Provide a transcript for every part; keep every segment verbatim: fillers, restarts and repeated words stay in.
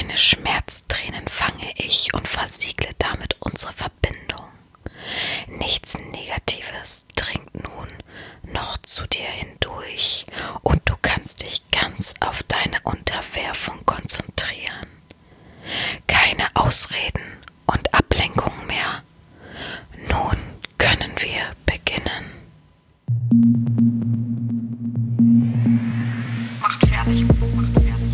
Deine Schmerztränen fange ich und versiegle damit unsere Verbindung. Nichts Negatives dringt nun noch zu dir hindurch und du kannst dich ganz auf deine Unterwerfung konzentrieren. Keine Ausreden und Ablenkungen mehr. Nun können wir beginnen. Macht fertig. Macht fertig.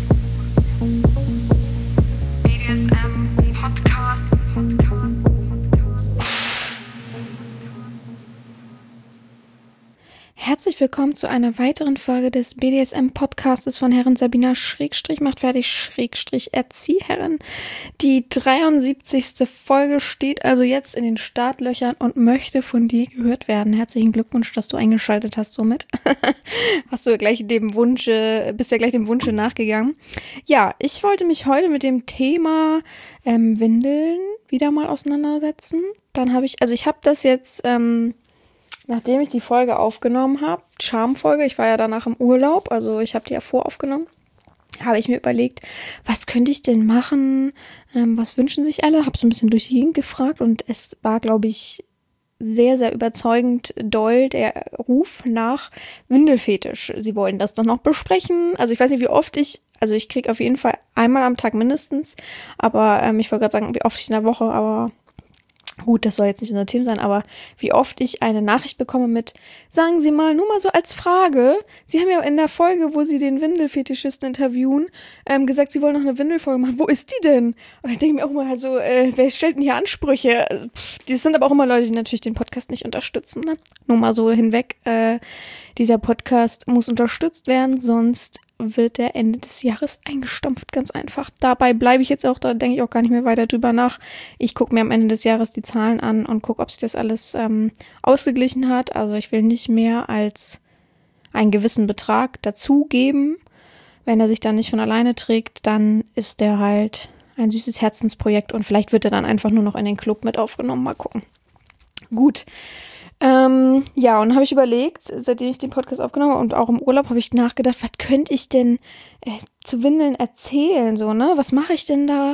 B D S M Podcast. Podcast. Herzlich willkommen zu einer weiteren Folge des B D S M-Podcastes von Herren Sabina Schrägstrich macht fertig Schrägstrich Erzieherin. Die dreiundsiebzigste Folge steht also jetzt in den Startlöchern und möchte von dir gehört werden. Herzlichen Glückwunsch, dass du eingeschaltet hast somit. Hast du gleich dem Wunsche, bist ja gleich dem Wunsche nachgegangen. Ja, ich wollte mich heute mit dem Thema ähm, Windeln wieder mal auseinandersetzen. Dann habe ich, also ich habe das jetzt... Ähm, Nachdem ich die Folge aufgenommen habe, Charmfolge, ich war ja danach im Urlaub, also ich habe die ja voraufgenommen, habe ich mir überlegt, was könnte ich denn machen, ähm, was wünschen sich alle, habe so ein bisschen durch die Gegend gefragt und es war, glaube ich, sehr, sehr überzeugend doll der Ruf nach Windelfetisch. Sie wollen das doch noch besprechen, also ich weiß nicht, wie oft ich, also ich kriege auf jeden Fall einmal am Tag mindestens, aber ähm, ich wollte gerade sagen, wie oft ich in der Woche, aber... Gut, das soll jetzt nicht unser Thema sein, aber wie oft ich eine Nachricht bekomme mit, sagen Sie mal, nur mal so als Frage, Sie haben ja in der Folge, wo Sie den Windelfetischisten interviewen, ähm, gesagt, Sie wollen noch eine Windelfolge machen. Wo ist die denn? Und ich denke mir auch mal halt so, äh, wer stellt denn hier Ansprüche? Also, pff, das sind aber auch immer Leute, die natürlich den Podcast nicht unterstützen, ne? Nur mal so hinweg, äh, dieser Podcast muss unterstützt werden, sonst wird der Ende des Jahres eingestampft, ganz einfach. Dabei bleibe ich jetzt auch, da denke ich auch gar nicht mehr weiter drüber nach. Ich gucke mir am Ende des Jahres die Zahlen an und gucke, ob sich das alles ähm, ausgeglichen hat. Also ich will nicht mehr als einen gewissen Betrag dazugeben. Wenn er sich dann nicht von alleine trägt, dann ist der halt ein süßes Herzensprojekt und vielleicht wird er dann einfach nur noch in den Club mit aufgenommen. Mal gucken. Gut. Ähm, ja, und habe ich überlegt, seitdem ich den Podcast aufgenommen habe und auch im Urlaub, habe ich nachgedacht, was könnte ich denn äh, zu Windeln erzählen, so, ne? Was mache ich denn da?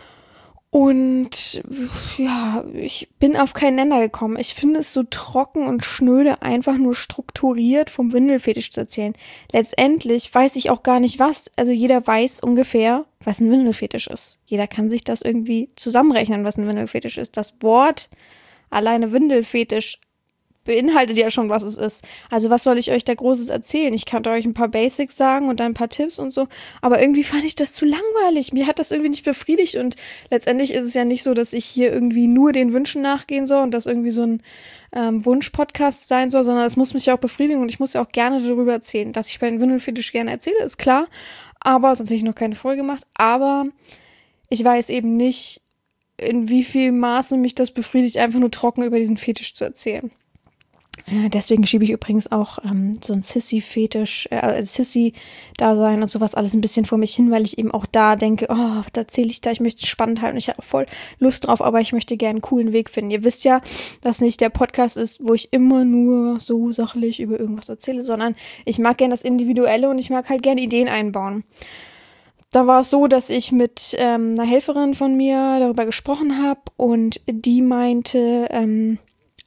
Und ja, ich bin auf keinen Nenner gekommen. Ich finde es so trocken und schnöde, einfach nur strukturiert vom Windelfetisch zu erzählen. Letztendlich weiß ich auch gar nicht was. Also jeder weiß ungefähr, was ein Windelfetisch ist. Jeder kann sich das irgendwie zusammenrechnen, was ein Windelfetisch ist. Das Wort alleine Windelfetisch beinhaltet ja schon, was es ist. Also was soll ich euch da Großes erzählen? Ich kann euch ein paar Basics sagen und dann ein paar Tipps und so, aber irgendwie fand ich das zu langweilig. Mir hat das irgendwie nicht befriedigt und letztendlich ist es ja nicht so, dass ich hier irgendwie nur den Wünschen nachgehen soll und das irgendwie so ein ähm, Wunsch-Podcast sein soll, sondern es muss mich ja auch befriedigen und ich muss ja auch gerne darüber erzählen. Dass ich bei den Windelfetisch gerne erzähle, ist klar, aber sonst hätte ich noch keine Folge gemacht, aber ich weiß eben nicht, in wie viel Maße mich das befriedigt, einfach nur trocken über diesen Fetisch zu erzählen. Ja, deswegen schiebe ich übrigens auch ähm, so ein Sissy-Fetisch, äh, Sissy-Dasein und sowas alles ein bisschen vor mich hin, weil ich eben auch da denke, oh, was erzähle ich da, ich möchte es spannend halten, ich habe auch voll Lust drauf, aber ich möchte gerne einen coolen Weg finden. Ihr wisst ja, dass nicht der Podcast ist, wo ich immer nur so sachlich über irgendwas erzähle, sondern ich mag gerne das Individuelle und ich mag halt gerne Ideen einbauen. Da war es so, dass ich mit ähm, einer Helferin von mir darüber gesprochen habe und die meinte, ähm,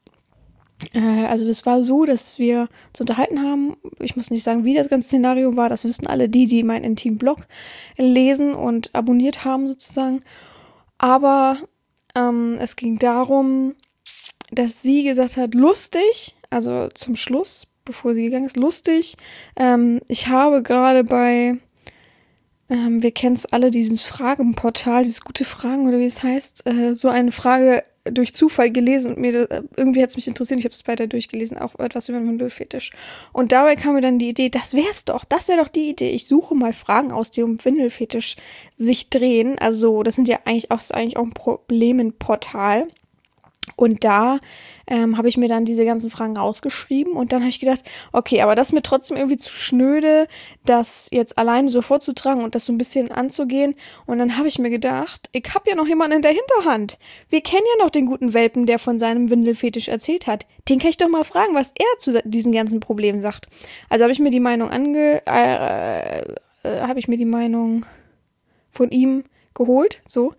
Also es war so, dass wir uns unterhalten haben. Ich muss nicht sagen, wie das ganze Szenario war. Das wissen alle die, die meinen Intim-Blog lesen und abonniert haben sozusagen. Aber ähm, es ging darum, dass sie gesagt hat, lustig, also zum Schluss, bevor sie gegangen ist, lustig. Ähm, ich habe gerade bei, ähm, wir kennen es alle, dieses Fragenportal, dieses gute Fragen oder wie es heißt, äh, so eine Frage durch Zufall gelesen und mir irgendwie hat es mich interessiert, ich habe es weiter durchgelesen, auch etwas über den Windelfetisch. Und dabei kam mir dann die Idee, das wär's doch, das wäre doch die Idee. Ich suche mal Fragen aus, die um Windelfetisch sich drehen. Also das sind ja eigentlich auch, ist eigentlich auch ein Problemenportal. Und da ähm, habe ich mir dann diese ganzen Fragen rausgeschrieben und dann habe ich gedacht, okay, aber das ist mir trotzdem irgendwie zu schnöde, das jetzt alleine so vorzutragen und das so ein bisschen anzugehen. Und dann habe ich mir gedacht, ich habe ja noch jemanden in der Hinterhand. Wir kennen ja noch den guten Welpen, der von seinem Windelfetisch erzählt hat. Den kann ich doch mal fragen, was er zu diesen ganzen Problemen sagt. Also habe ich mir die Meinung ange... Äh, äh, habe ich mir die Meinung von ihm geholt, so.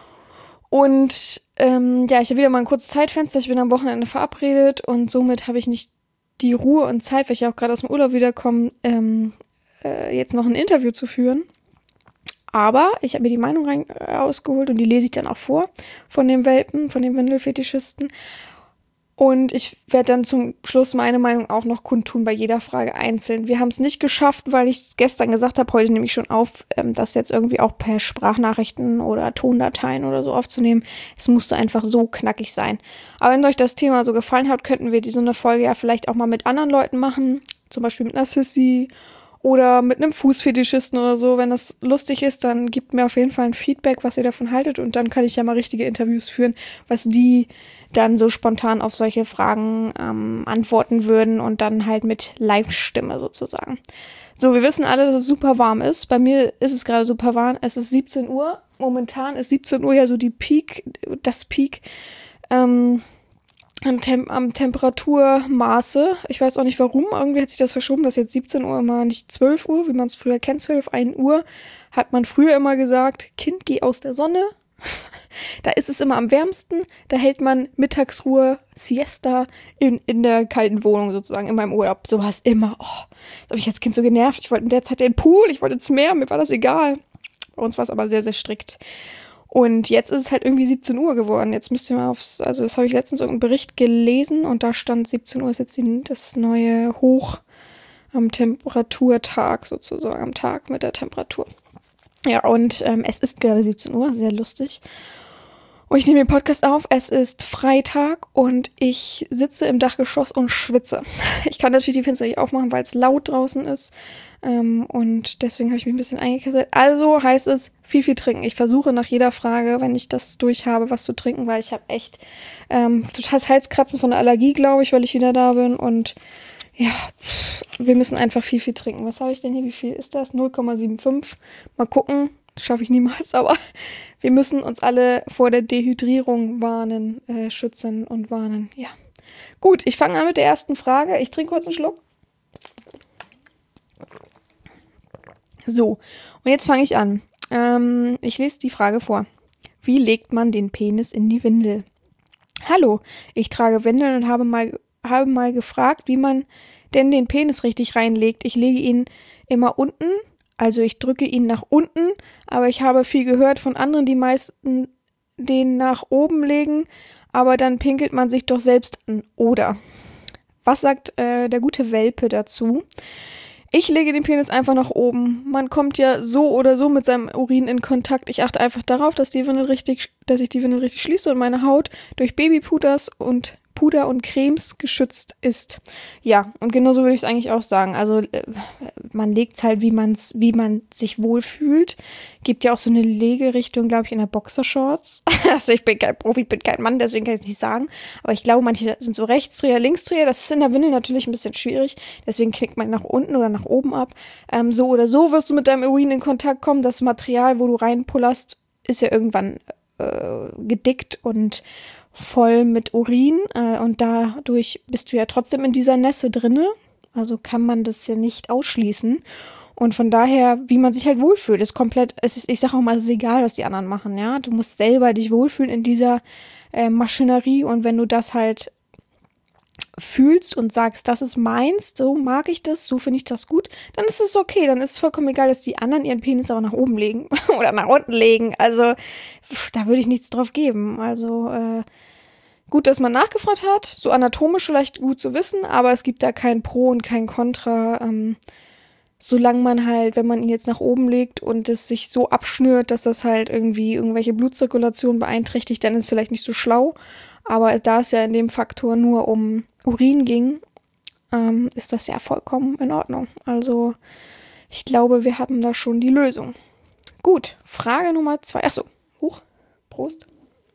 Und ähm, ja, ich habe wieder mal ein kurzes Zeitfenster. Ich bin am Wochenende verabredet und somit habe ich nicht die Ruhe und Zeit, weil ich ja auch gerade aus dem Urlaub wiederkomme, ähm, äh, jetzt noch ein Interview zu führen. Aber ich habe mir die Meinung rein, äh, ausgeholt und die lese ich dann auch vor von dem Welpen, von dem Windelfetischisten. Und ich werde dann zum Schluss meine Meinung auch noch kundtun bei jeder Frage einzeln. Wir haben es nicht geschafft, weil ich es gestern gesagt habe, heute nehme ich schon auf, ähm, das jetzt irgendwie auch per Sprachnachrichten oder Tondateien oder so aufzunehmen. Es musste einfach so knackig sein. Aber wenn euch das Thema so gefallen hat, könnten wir diese eine Folge ja vielleicht auch mal mit anderen Leuten machen. Zum Beispiel mit einer Sissy oder mit einem Fußfetischisten oder so. Wenn das lustig ist, dann gebt mir auf jeden Fall ein Feedback, was ihr davon haltet. Und dann kann ich ja mal richtige Interviews führen, was die dann so spontan auf solche Fragen ähm, antworten würden und dann halt mit Live-Stimme sozusagen. So, wir wissen alle, dass es super warm ist. Bei mir ist es gerade super warm. Es ist siebzehn Uhr. Momentan ist siebzehn Uhr ja so die Peak, das Peak ähm, am, Tem- am Temperaturmaße. Ich weiß auch nicht warum. Irgendwie hat sich das verschoben, dass jetzt siebzehn Uhr immer nicht zwölf Uhr, wie man es früher kennt, zwölf, ein Uhr, hat man früher immer gesagt, Kind, geh aus der Sonne. Da ist es immer am wärmsten, da hält man Mittagsruhe, Siesta in, in der kalten Wohnung sozusagen, in meinem Urlaub. So war es immer. Oh, das habe ich als Kind so genervt. Ich wollte in der Zeit den Pool, ich wollte ins Meer, mir war das egal. Bei uns war es aber sehr, sehr strikt. Und jetzt ist es halt irgendwie siebzehn Uhr geworden. Jetzt müsst ihr mal aufs, also das habe ich letztens irgendeinen Bericht gelesen und da stand siebzehn Uhr ist jetzt die, das neue Hoch am Temperaturtag sozusagen, am Tag mit der Temperatur. Ja, und ähm, es ist gerade siebzehn Uhr, sehr lustig. Und ich nehme den Podcast auf, es ist Freitag und ich sitze im Dachgeschoss und schwitze. Ich kann natürlich die Fenster nicht aufmachen, weil es laut draußen ist. Ähm, und deswegen habe ich mich ein bisschen eingekesselt. Also heißt es, viel, viel trinken. Ich versuche nach jeder Frage, wenn ich das durch habe, was zu trinken, weil ich habe echt ähm, totales Halskratzen von der Allergie, glaube ich, weil ich wieder da bin. Und ja, wir müssen einfach viel, viel trinken. Was habe ich denn hier? Wie viel ist das? null Komma fünfundsiebzig. Mal gucken. Das schaffe ich niemals, aber wir müssen uns alle vor der Dehydrierung warnen, äh, schützen und warnen. Ja. Gut, ich fange an mit der ersten Frage. Ich trinke kurz einen Schluck. So, und jetzt fange ich an. Ähm, ich lese die Frage vor. Wie legt man den Penis in die Windel? Hallo, ich trage Windeln und habe mal, habe mal gefragt, wie man denn den Penis richtig reinlegt. Ich lege ihn immer unten. Also ich drücke ihn nach unten, aber ich habe viel gehört von anderen, die meisten den nach oben legen, aber dann pinkelt man sich doch selbst an. Oder, was sagt äh, der gute Welpe dazu? Ich lege den Penis einfach nach oben. Man kommt ja so oder so mit seinem Urin in Kontakt. Ich achte einfach darauf, dass die Windel richtig, dass ich die Windel richtig schließe und meine Haut durch Babypuders und Puder und Cremes geschützt ist. Ja, und genauso würde ich es eigentlich auch sagen. Also äh, man legt es halt, wie man's, wie man sich wohlfühlt. Gibt ja auch so eine Legerichtung, glaube ich, in der Boxershorts. Also ich bin kein Profi, ich bin kein Mann, deswegen kann ich es nicht sagen. Aber ich glaube, manche sind so Rechtsdreher, Linksdreher. Das ist in der Windel natürlich ein bisschen schwierig. Deswegen knickt man nach unten oder nach oben ab. Ähm, so oder so wirst du mit deinem Urin in Kontakt kommen. Das Material, wo du reinpullerst, ist ja irgendwann äh, gedickt und voll mit Urin äh, und dadurch bist du ja trotzdem in dieser Nässe drinne, also kann man das ja nicht ausschließen und von daher, wie man sich halt wohlfühlt, ist komplett, es ist, ich sage auch mal, es ist egal, was die anderen machen, ja, du musst selber dich wohlfühlen in dieser äh, Maschinerie und wenn du das halt fühlst und sagst, das ist meins, so mag ich das, so finde ich das gut, dann ist es okay, dann ist es vollkommen egal, dass die anderen ihren Penis auch nach oben legen oder nach unten legen, also da würde ich nichts drauf geben, also äh, gut, dass man nachgefragt hat, so anatomisch vielleicht gut zu wissen, aber es gibt da kein Pro und kein Contra, ähm, solange man halt, wenn man ihn jetzt nach oben legt und es sich so abschnürt, dass das halt irgendwie irgendwelche Blutzirkulation beeinträchtigt, dann ist es vielleicht nicht so schlau, aber da es ja in dem Faktor nur um Urin ging, ähm, ist das ja vollkommen in Ordnung. Also ich glaube, wir haben da schon die Lösung. Gut, Frage Nummer zwei. Achso, hoch, Prost.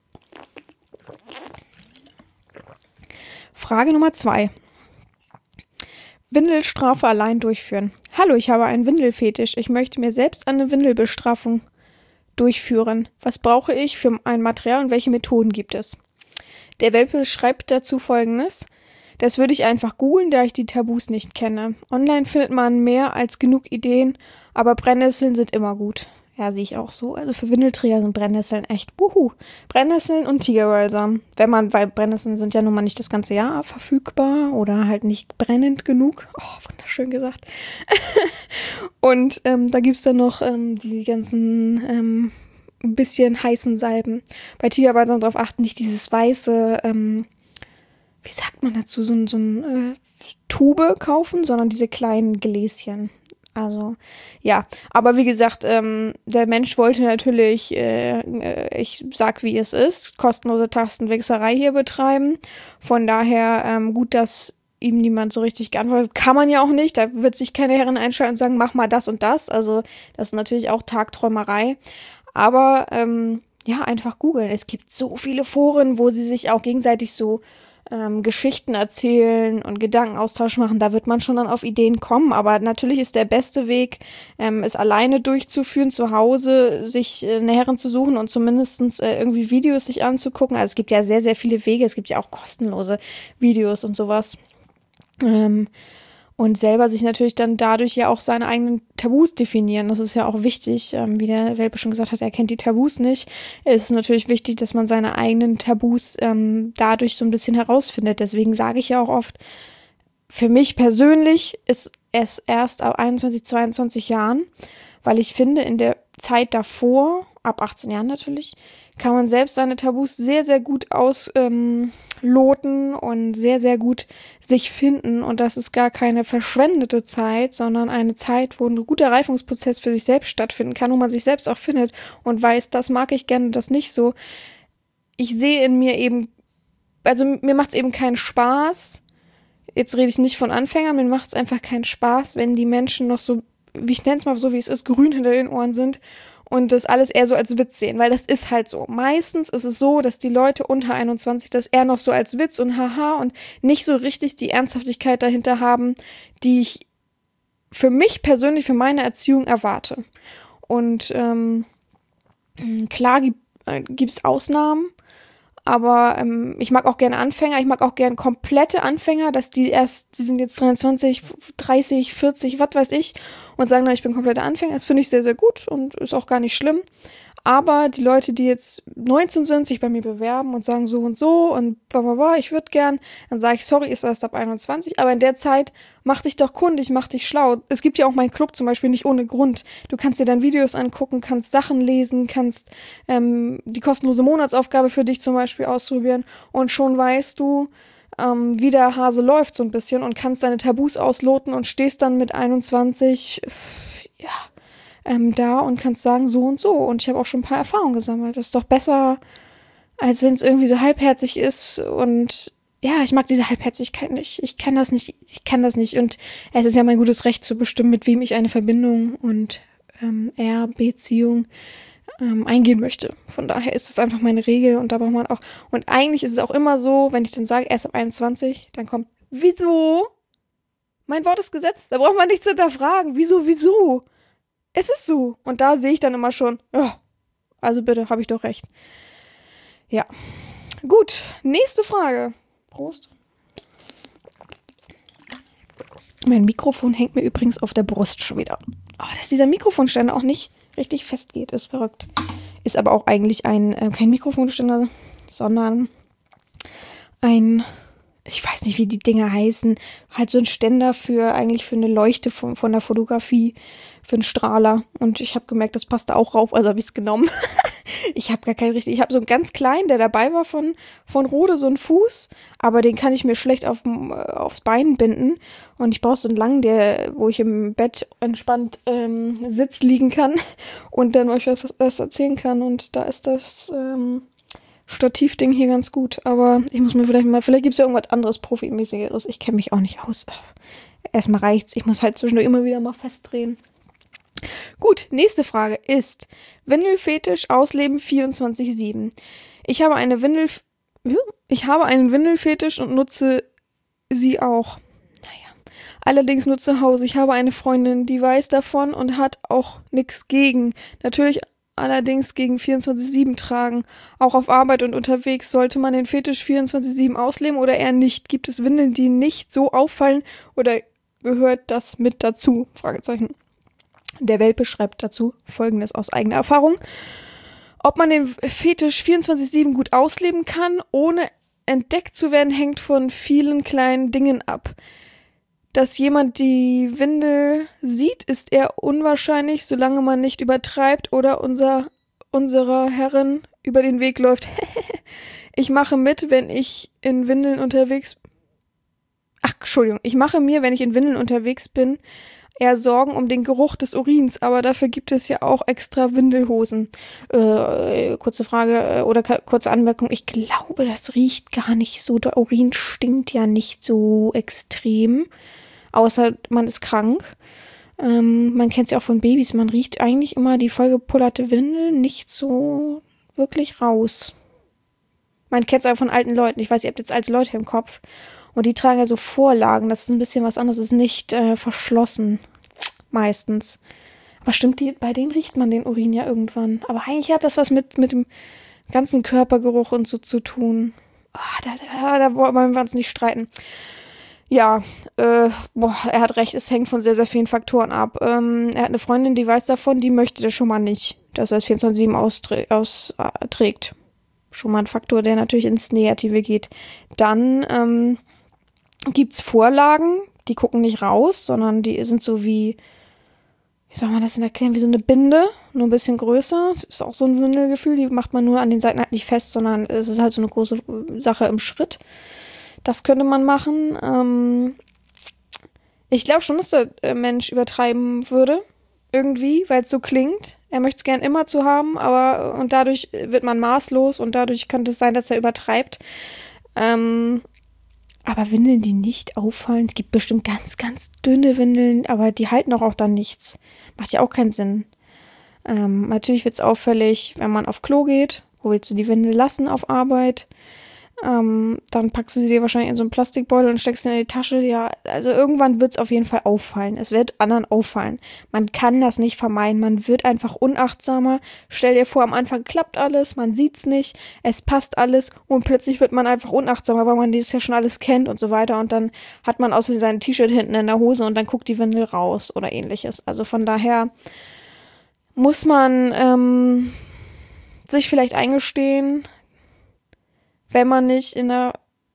Frage Nummer zwei. Windelstrafe allein durchführen. Hallo, ich habe einen Windelfetisch. Ich möchte mir selbst eine Windelbestrafung durchführen. Was brauche ich für ein Material und welche Methoden gibt es? Der Welpe schreibt dazu Folgendes. Das würde ich einfach googeln, da ich die Tabus nicht kenne. Online findet man mehr als genug Ideen, aber Brennnesseln sind immer gut. Ja, sehe ich auch so. Also für Windelträger sind Brennnesseln echt wuhu. Brennnesseln und Tigerbalsam. Wenn man, weil Brennnesseln sind ja nun mal nicht das ganze Jahr verfügbar oder halt nicht brennend genug. Oh, wunderschön gesagt. Und ähm, da gibt's dann noch ähm, die ganzen ähm, bisschen heißen Salben. Bei Tigerbalsam darauf achten, nicht dieses weiße, ähm, wie sagt man dazu, so, so ein äh, Tube kaufen, sondern diese kleinen Gläschen. Also, ja, aber wie gesagt, ähm, der Mensch wollte natürlich, äh, äh, ich sag wie es ist, kostenlose Tastenwichserei hier betreiben. Von daher ähm, gut, dass ihm niemand so richtig geantwortet. Kann man ja auch nicht, da wird sich keine Herren einschalten und sagen, mach mal das und das. Also, das ist natürlich auch Tagträumerei. Aber, ähm, ja, einfach googeln. Es gibt so viele Foren, wo sie sich auch gegenseitig so Ähm, Geschichten erzählen und Gedankenaustausch machen, da wird man schon dann auf Ideen kommen, aber natürlich ist der beste Weg, ähm, es alleine durchzuführen, zu Hause sich äh, eine Herrin zu suchen und zumindest äh, irgendwie Videos sich anzugucken. Also es gibt ja sehr, sehr viele Wege, es gibt ja auch kostenlose Videos und sowas. Ähm, Und selber sich natürlich dann dadurch ja auch seine eigenen Tabus definieren. Das ist ja auch wichtig. Ähm, wie der Welpe schon gesagt hat, er kennt die Tabus nicht. Es ist natürlich wichtig, dass man seine eigenen Tabus ähm, dadurch so ein bisschen herausfindet. Deswegen sage ich ja auch oft, für mich persönlich ist es erst ab einundzwanzig, zweiundzwanzig Jahren, weil ich finde, in der Zeit davor, ab achtzehn Jahren natürlich, kann man selbst seine Tabus sehr, sehr gut ausloten ähm, und sehr, sehr gut sich finden. Und das ist gar keine verschwendete Zeit, sondern eine Zeit, wo ein guter Reifungsprozess für sich selbst stattfinden kann, wo man sich selbst auch findet und weiß, das mag ich gerne, das nicht so. Ich sehe in mir eben, also mir macht es eben keinen Spaß, jetzt rede ich nicht von Anfängern, mir macht es einfach keinen Spaß, wenn die Menschen noch so, wie ich nenne es mal so, wie es ist, grün hinter den Ohren sind und das alles eher so als Witz sehen, weil das ist halt so. Meistens ist es so, dass die Leute unter einundzwanzig das eher noch so als Witz und haha und nicht so richtig die Ernsthaftigkeit dahinter haben, die ich für mich persönlich, für meine Erziehung erwarte. Und ähm, klar gibt es Ausnahmen, aber ähm, ich mag auch gerne Anfänger, ich mag auch gerne komplette Anfänger, dass die erst, die sind jetzt dreiundzwanzig, dreißig, vierzig, was weiß ich, und sagen dann, ich bin kompletter Anfänger. Das finde ich sehr, sehr gut und ist auch gar nicht schlimm. Aber die Leute, die jetzt neunzehn sind, sich bei mir bewerben und sagen so und so und blablabla, ich würde gern, dann sage ich, sorry, ist erst ab einundzwanzig, aber in der Zeit mach dich doch kundig, mach dich schlau. Es gibt ja auch meinen Club zum Beispiel nicht ohne Grund. Du kannst dir dann Videos angucken, kannst Sachen lesen, kannst ähm, die kostenlose Monatsaufgabe für dich zum Beispiel ausprobieren und schon weißt du, ähm, wie der Hase läuft so ein bisschen und kannst deine Tabus ausloten und stehst dann mit einundzwanzig, pff, ja, Ähm, da und kannst sagen, so und so. Und ich habe auch schon ein paar Erfahrungen gesammelt. Das ist doch besser, als wenn es irgendwie so halbherzig ist. Und ja, ich mag diese Halbherzigkeit nicht. Ich kann das nicht. Ich kann das nicht. Und es ist ja mein gutes Recht zu bestimmen, mit wem ich eine Verbindung und ähm, eher Beziehung ähm, eingehen möchte. Von daher ist das einfach meine Regel. Und da braucht man auch. Und eigentlich ist es auch immer so, wenn ich dann sage, erst ab einundzwanzig, dann kommt, wieso? Mein Wort ist Gesetz. Da braucht man nichts hinterfragen. Wieso, wieso? Es ist so. Und da sehe ich dann immer schon, ja, also bitte, habe ich doch recht. Ja. Gut, nächste Frage. Prost. Mein Mikrofon hängt mir übrigens auf der Brust schon wieder. Oh, dass dieser Mikrofonständer auch nicht richtig fest geht, ist verrückt. Ist aber auch eigentlich ein, äh, kein Mikrofonständer, sondern ein, ich weiß nicht, wie die Dinger heißen, halt so ein Ständer für, eigentlich für eine Leuchte von, von der Fotografie, für einen Strahler. Und ich habe gemerkt, das passt da auch rauf, also habe ich es genommen. Ich habe gar keinen richtig, ich habe so einen ganz kleinen, der dabei war von, von Rode, so einen Fuß, aber den kann ich mir schlecht auf, aufs Bein binden. Und ich brauche so einen langen, der, wo ich im Bett entspannt ähm, Sitz liegen kann und dann euch was, was erzählen kann. Und da ist das ähm, Stativding hier ganz gut. Aber ich muss mir vielleicht mal, vielleicht gibt es ja irgendwas anderes Profimäßigeres. Ich kenne mich auch nicht aus. Erstmal reicht's. Ich muss halt zwischendurch immer wieder mal festdrehen. Gut, nächste Frage ist Windelfetisch ausleben vierundzwanzig sieben. Ich habe eine Windel ich habe einen Windelfetisch und nutze sie auch. Naja, allerdings nur zu Hause. Ich habe eine Freundin, die weiß davon und hat auch nichts gegen. Natürlich allerdings gegen vierundzwanzig sieben tragen. Auch auf Arbeit und unterwegs sollte man den Fetisch vierundzwanzig sieben ausleben oder eher nicht. Gibt es Windeln, die nicht so auffallen oder gehört das mit dazu? Fragezeichen. Der Welpe schreibt dazu Folgendes aus eigener Erfahrung. Ob man den Fetisch vierundzwanzig sieben gut ausleben kann, ohne entdeckt zu werden, hängt von vielen kleinen Dingen ab. Dass jemand die Windel sieht, ist eher unwahrscheinlich, solange man nicht übertreibt oder unser, unserer Herrin über den Weg läuft. Ich mache mit, wenn ich in Windeln unterwegs bin. Ach, Entschuldigung. Ich mache mir, wenn ich in Windeln unterwegs bin, eher Sorgen um den Geruch des Urins, aber dafür gibt es ja auch extra Windelhosen. Äh, kurze Frage äh, oder k- kurze Anmerkung. Ich glaube, das riecht gar nicht so. Der Urin stinkt ja nicht so extrem, außer man ist krank. Ähm, man kennt es ja auch von Babys. Man riecht eigentlich immer die vollgepullerte Windel nicht so wirklich raus. Man kennt es aber von alten Leuten. Ich weiß, ihr habt jetzt alte Leute im Kopf. Und die tragen ja so Vorlagen. Das ist ein bisschen was anderes. Das ist nicht äh, verschlossen. Meistens. Aber stimmt, die, bei denen riecht man den Urin ja irgendwann. Aber eigentlich hat das was mit, mit dem ganzen Körpergeruch und so zu tun. Oh, da, da, da wollen wir uns nicht streiten. Ja, äh, boah, er hat recht. Es hängt von sehr, sehr vielen Faktoren ab. Ähm, er hat eine Freundin, die weiß davon, die möchte das schon mal nicht, dass er es vierundzwanzig sieben austrägt. Aus, äh, trägt. Schon mal ein Faktor, der natürlich ins Negative geht. Dann, ähm, gibt's Vorlagen, die gucken nicht raus, sondern die sind so wie, wie soll man das denn erklären, wie so eine Binde, nur ein bisschen größer. Das ist auch so ein Windelgefühl, die macht man nur an den Seiten halt nicht fest, sondern es ist halt so eine große Sache im Schritt. Das könnte man machen. Ähm ich glaube schon, dass der Mensch übertreiben würde, irgendwie, weil es so klingt. Er möchte es gern immer zu haben, aber und dadurch wird man maßlos und dadurch könnte es sein, dass er übertreibt. Ähm Aber Windeln, die nicht auffallen, es gibt bestimmt ganz, ganz dünne Windeln, aber die halten auch, auch dann nichts. Macht ja auch keinen Sinn. Ähm, natürlich wird es auffällig, wenn man auf Klo geht. Wo willst du die Windel lassen auf Arbeit? Ähm, dann packst du sie dir wahrscheinlich in so einen Plastikbeutel und steckst sie in die Tasche. Ja, also irgendwann wird es auf jeden Fall auffallen. Es wird anderen auffallen. Man kann das nicht vermeiden. Man wird einfach unachtsamer. Stell dir vor, am Anfang klappt alles, man sieht's nicht, es passt alles und plötzlich wird man einfach unachtsamer, weil man das ja schon alles kennt und so weiter. Und dann hat man außerdem sein T-Shirt hinten in der Hose und dann guckt die Windel raus oder ähnliches. Also von daher muss man ähm, sich vielleicht eingestehen, wenn man nicht in der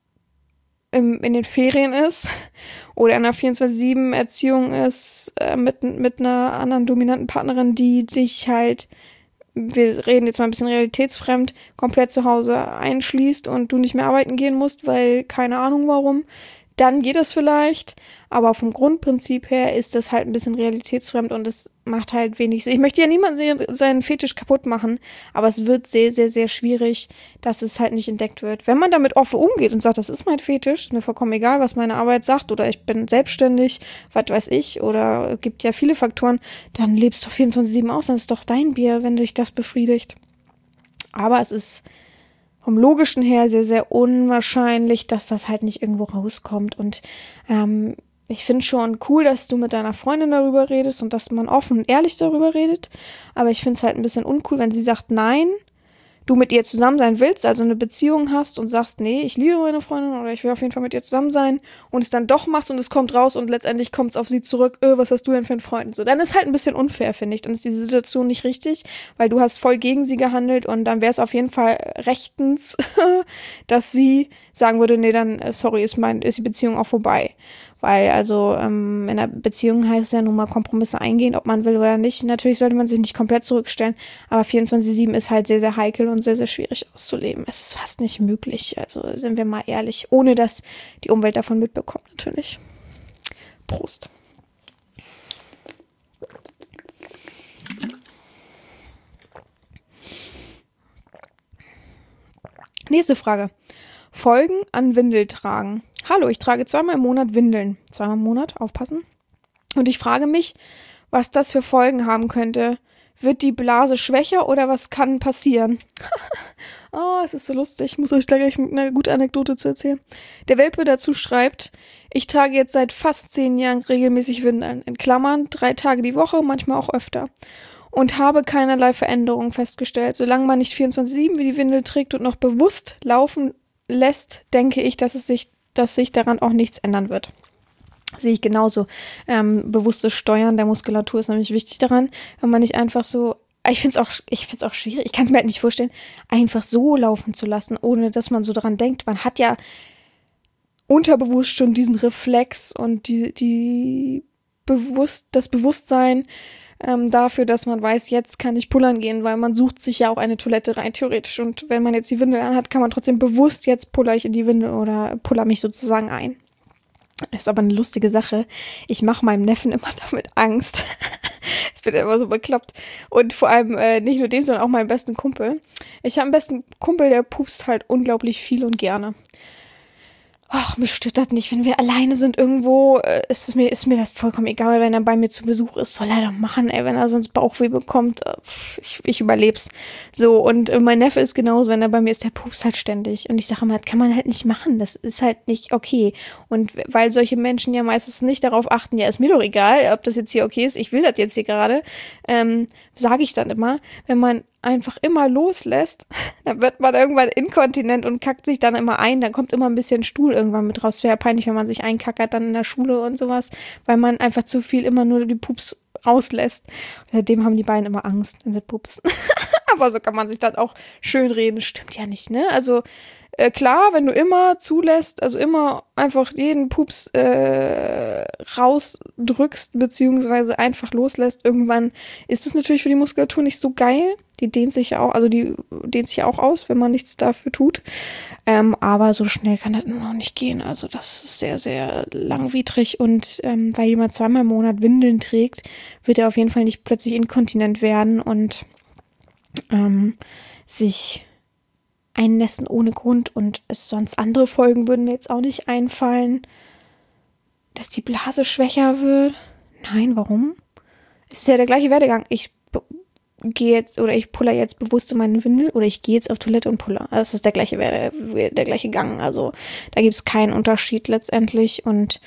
im, in den Ferien ist oder in einer vierundzwanzig sieben Erziehung ist äh, mit, mit einer anderen dominanten Partnerin, die dich halt, wir reden jetzt mal ein bisschen realitätsfremd, komplett zu Hause einschließt und du nicht mehr arbeiten gehen musst, weil keine Ahnung warum, dann geht das vielleicht, aber vom Grundprinzip her ist das halt ein bisschen realitätsfremd und es macht halt wenig Sinn. Ich möchte ja niemanden seinen Fetisch kaputt machen, aber es wird sehr, sehr, sehr schwierig, dass es halt nicht entdeckt wird. Wenn man damit offen umgeht und sagt, das ist mein Fetisch, ist mir vollkommen egal, was meine Arbeit sagt oder ich bin selbstständig, was weiß ich, oder es gibt ja viele Faktoren, dann lebst du vierundzwanzig sieben aus, dann ist doch dein Bier, wenn dich das befriedigt. Aber es ist vom Logischen her sehr, sehr unwahrscheinlich, dass das halt nicht irgendwo rauskommt. Und ähm, ich finde schon cool, dass du mit deiner Freundin darüber redest und dass man offen und ehrlich darüber redet. Aber ich finde es halt ein bisschen uncool, wenn sie sagt, nein, du mit ihr zusammen sein willst, also eine Beziehung hast und sagst, nee, ich liebe meine Freundin oder ich will auf jeden Fall mit ihr zusammen sein und es dann doch machst und es kommt raus und letztendlich kommt es auf sie zurück, äh, was hast du denn für einen Freund? So, dann ist halt ein bisschen unfair, finde ich. Dann ist die Situation nicht richtig, weil du hast voll gegen sie gehandelt und dann wäre es auf jeden Fall rechtens, dass sie sagen würde, nee, dann, sorry, ist, mein, ist die Beziehung auch vorbei. Weil also ähm, in einer Beziehung heißt es ja nun mal Kompromisse eingehen, ob man will oder nicht. Natürlich sollte man sich nicht komplett zurückstellen, aber vierundzwanzig sieben ist halt sehr, sehr heikel und sehr, sehr schwierig auszuleben. Es ist fast nicht möglich, also sind wir mal ehrlich, ohne dass die Umwelt davon mitbekommt natürlich. Prost. Nächste Frage. Folgen an Windeltragen. Hallo, ich trage zweimal im Monat Windeln. Zweimal im Monat, aufpassen. Und ich frage mich, was das für Folgen haben könnte. Wird die Blase schwächer oder was kann passieren? Oh, es ist so lustig. Ich muss euch gleich eine gute Anekdote zu erzählen. Der Welpe dazu schreibt, ich trage jetzt seit fast zehn Jahren regelmäßig Windeln. In Klammern, drei Tage die Woche, manchmal auch öfter. Und habe keinerlei Veränderungen festgestellt. Solange man nicht vierundzwanzig sieben wie die Windel trägt und noch bewusst laufen lässt, denke ich, dass es sich, dass sich daran auch nichts ändern wird. Sehe ich genauso. Ähm, bewusstes Steuern der Muskulatur ist nämlich wichtig daran, wenn man nicht einfach so, ich finde es auch, ich finde es auch schwierig, ich kann es mir halt nicht vorstellen, einfach so laufen zu lassen, ohne dass man so daran denkt. Man hat ja unterbewusst schon diesen Reflex und die, die bewusst, das Bewusstsein ähm, dafür, dass man weiß, jetzt kann ich pullern gehen, weil man sucht sich ja auch eine Toilette rein, theoretisch. Und wenn man jetzt die Windel anhat, kann man trotzdem bewusst, jetzt puller ich in die Windel oder puller mich sozusagen ein. Das ist aber eine lustige Sache. Ich mache meinem Neffen immer damit Angst. Es wird immer so bekloppt. Und vor allem äh, nicht nur dem, sondern auch meinem besten Kumpel. Ich habe einen besten Kumpel, der pupst halt unglaublich viel und gerne. Ach, mich stört das nicht. Wenn wir alleine sind irgendwo, äh, ist, es mir, ist mir das vollkommen egal. Wenn er bei mir zu Besuch ist, soll er doch machen, ey. Wenn er sonst Bauchweh bekommt, äh, ich, ich überleb's. So, und äh, mein Neffe ist genauso. Wenn er bei mir ist, der pupst halt ständig. Und ich sage immer, das kann man halt nicht machen. Das ist halt nicht okay. Und weil solche Menschen ja meistens nicht darauf achten, ja, ist mir doch egal, ob das jetzt hier okay ist. Ich will das jetzt hier gerade. Ähm, sage ich dann immer, wenn man einfach immer loslässt, dann wird man irgendwann inkontinent und kackt sich dann immer ein. Dann kommt immer ein bisschen Stuhl irgendwann mit raus. Wäre peinlich, wenn man sich einkackert dann in der Schule und sowas, weil man einfach zu viel immer nur die Pups rauslässt. Seitdem haben die beiden immer Angst, wenn sie pupsen. Aber so kann man sich dann auch schön reden. Stimmt ja nicht, ne? Also äh, klar, wenn du immer zulässt, also immer einfach jeden Pups äh, rausdrückst, beziehungsweise einfach loslässt, irgendwann ist das natürlich für die Muskulatur nicht so geil. Die dehnt sich ja auch, also die dehnt sich ja auch aus, wenn man nichts dafür tut. Ähm, aber so schnell kann das noch nicht gehen. Also das ist sehr, sehr langwidrig. Und ähm, weil jemand zweimal im Monat Windeln trägt, wird er auf jeden Fall nicht plötzlich inkontinent werden und ähm, sich einnässen ohne Grund. Und es sonst andere Folgen würden mir jetzt auch nicht einfallen. Dass die Blase schwächer wird. Nein, warum? Es ist ja der gleiche Werdegang. Ich gehe jetzt oder ich puller jetzt bewusst in meine Windel oder ich gehe jetzt auf Toilette und puller. Das ist der gleiche der, der gleiche Gang. Also da gibt es keinen Unterschied letztendlich. Und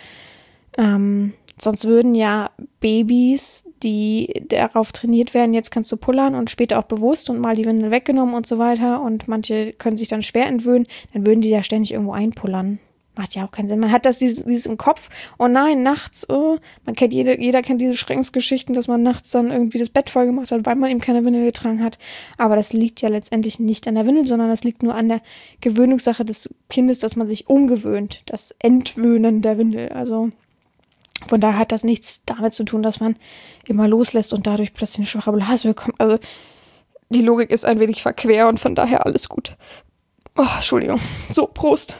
ähm, sonst würden ja Babys, die darauf trainiert werden, jetzt kannst du pullern und später auch bewusst und mal die Windel weggenommen und so weiter. Und manche können sich dann schwer entwöhnen, dann würden die ja ständig irgendwo einpullern. Macht ja auch keinen Sinn. Man hat das dieses, dieses im Kopf. Oh nein, nachts, oh. Man kennt jede, jeder kennt diese Schreckensgeschichten, dass man nachts dann irgendwie das Bett voll gemacht hat, weil man eben keine Windel getragen hat. Aber das liegt ja letztendlich nicht an der Windel, sondern das liegt nur an der Gewöhnungssache des Kindes, dass man sich umgewöhnt. Das Entwöhnen der Windel. Also von daher hat das nichts damit zu tun, dass man immer loslässt und dadurch plötzlich eine schwache Blase bekommt. Also die Logik ist ein wenig verquer und von daher alles gut. Oh, Entschuldigung. So, Prost.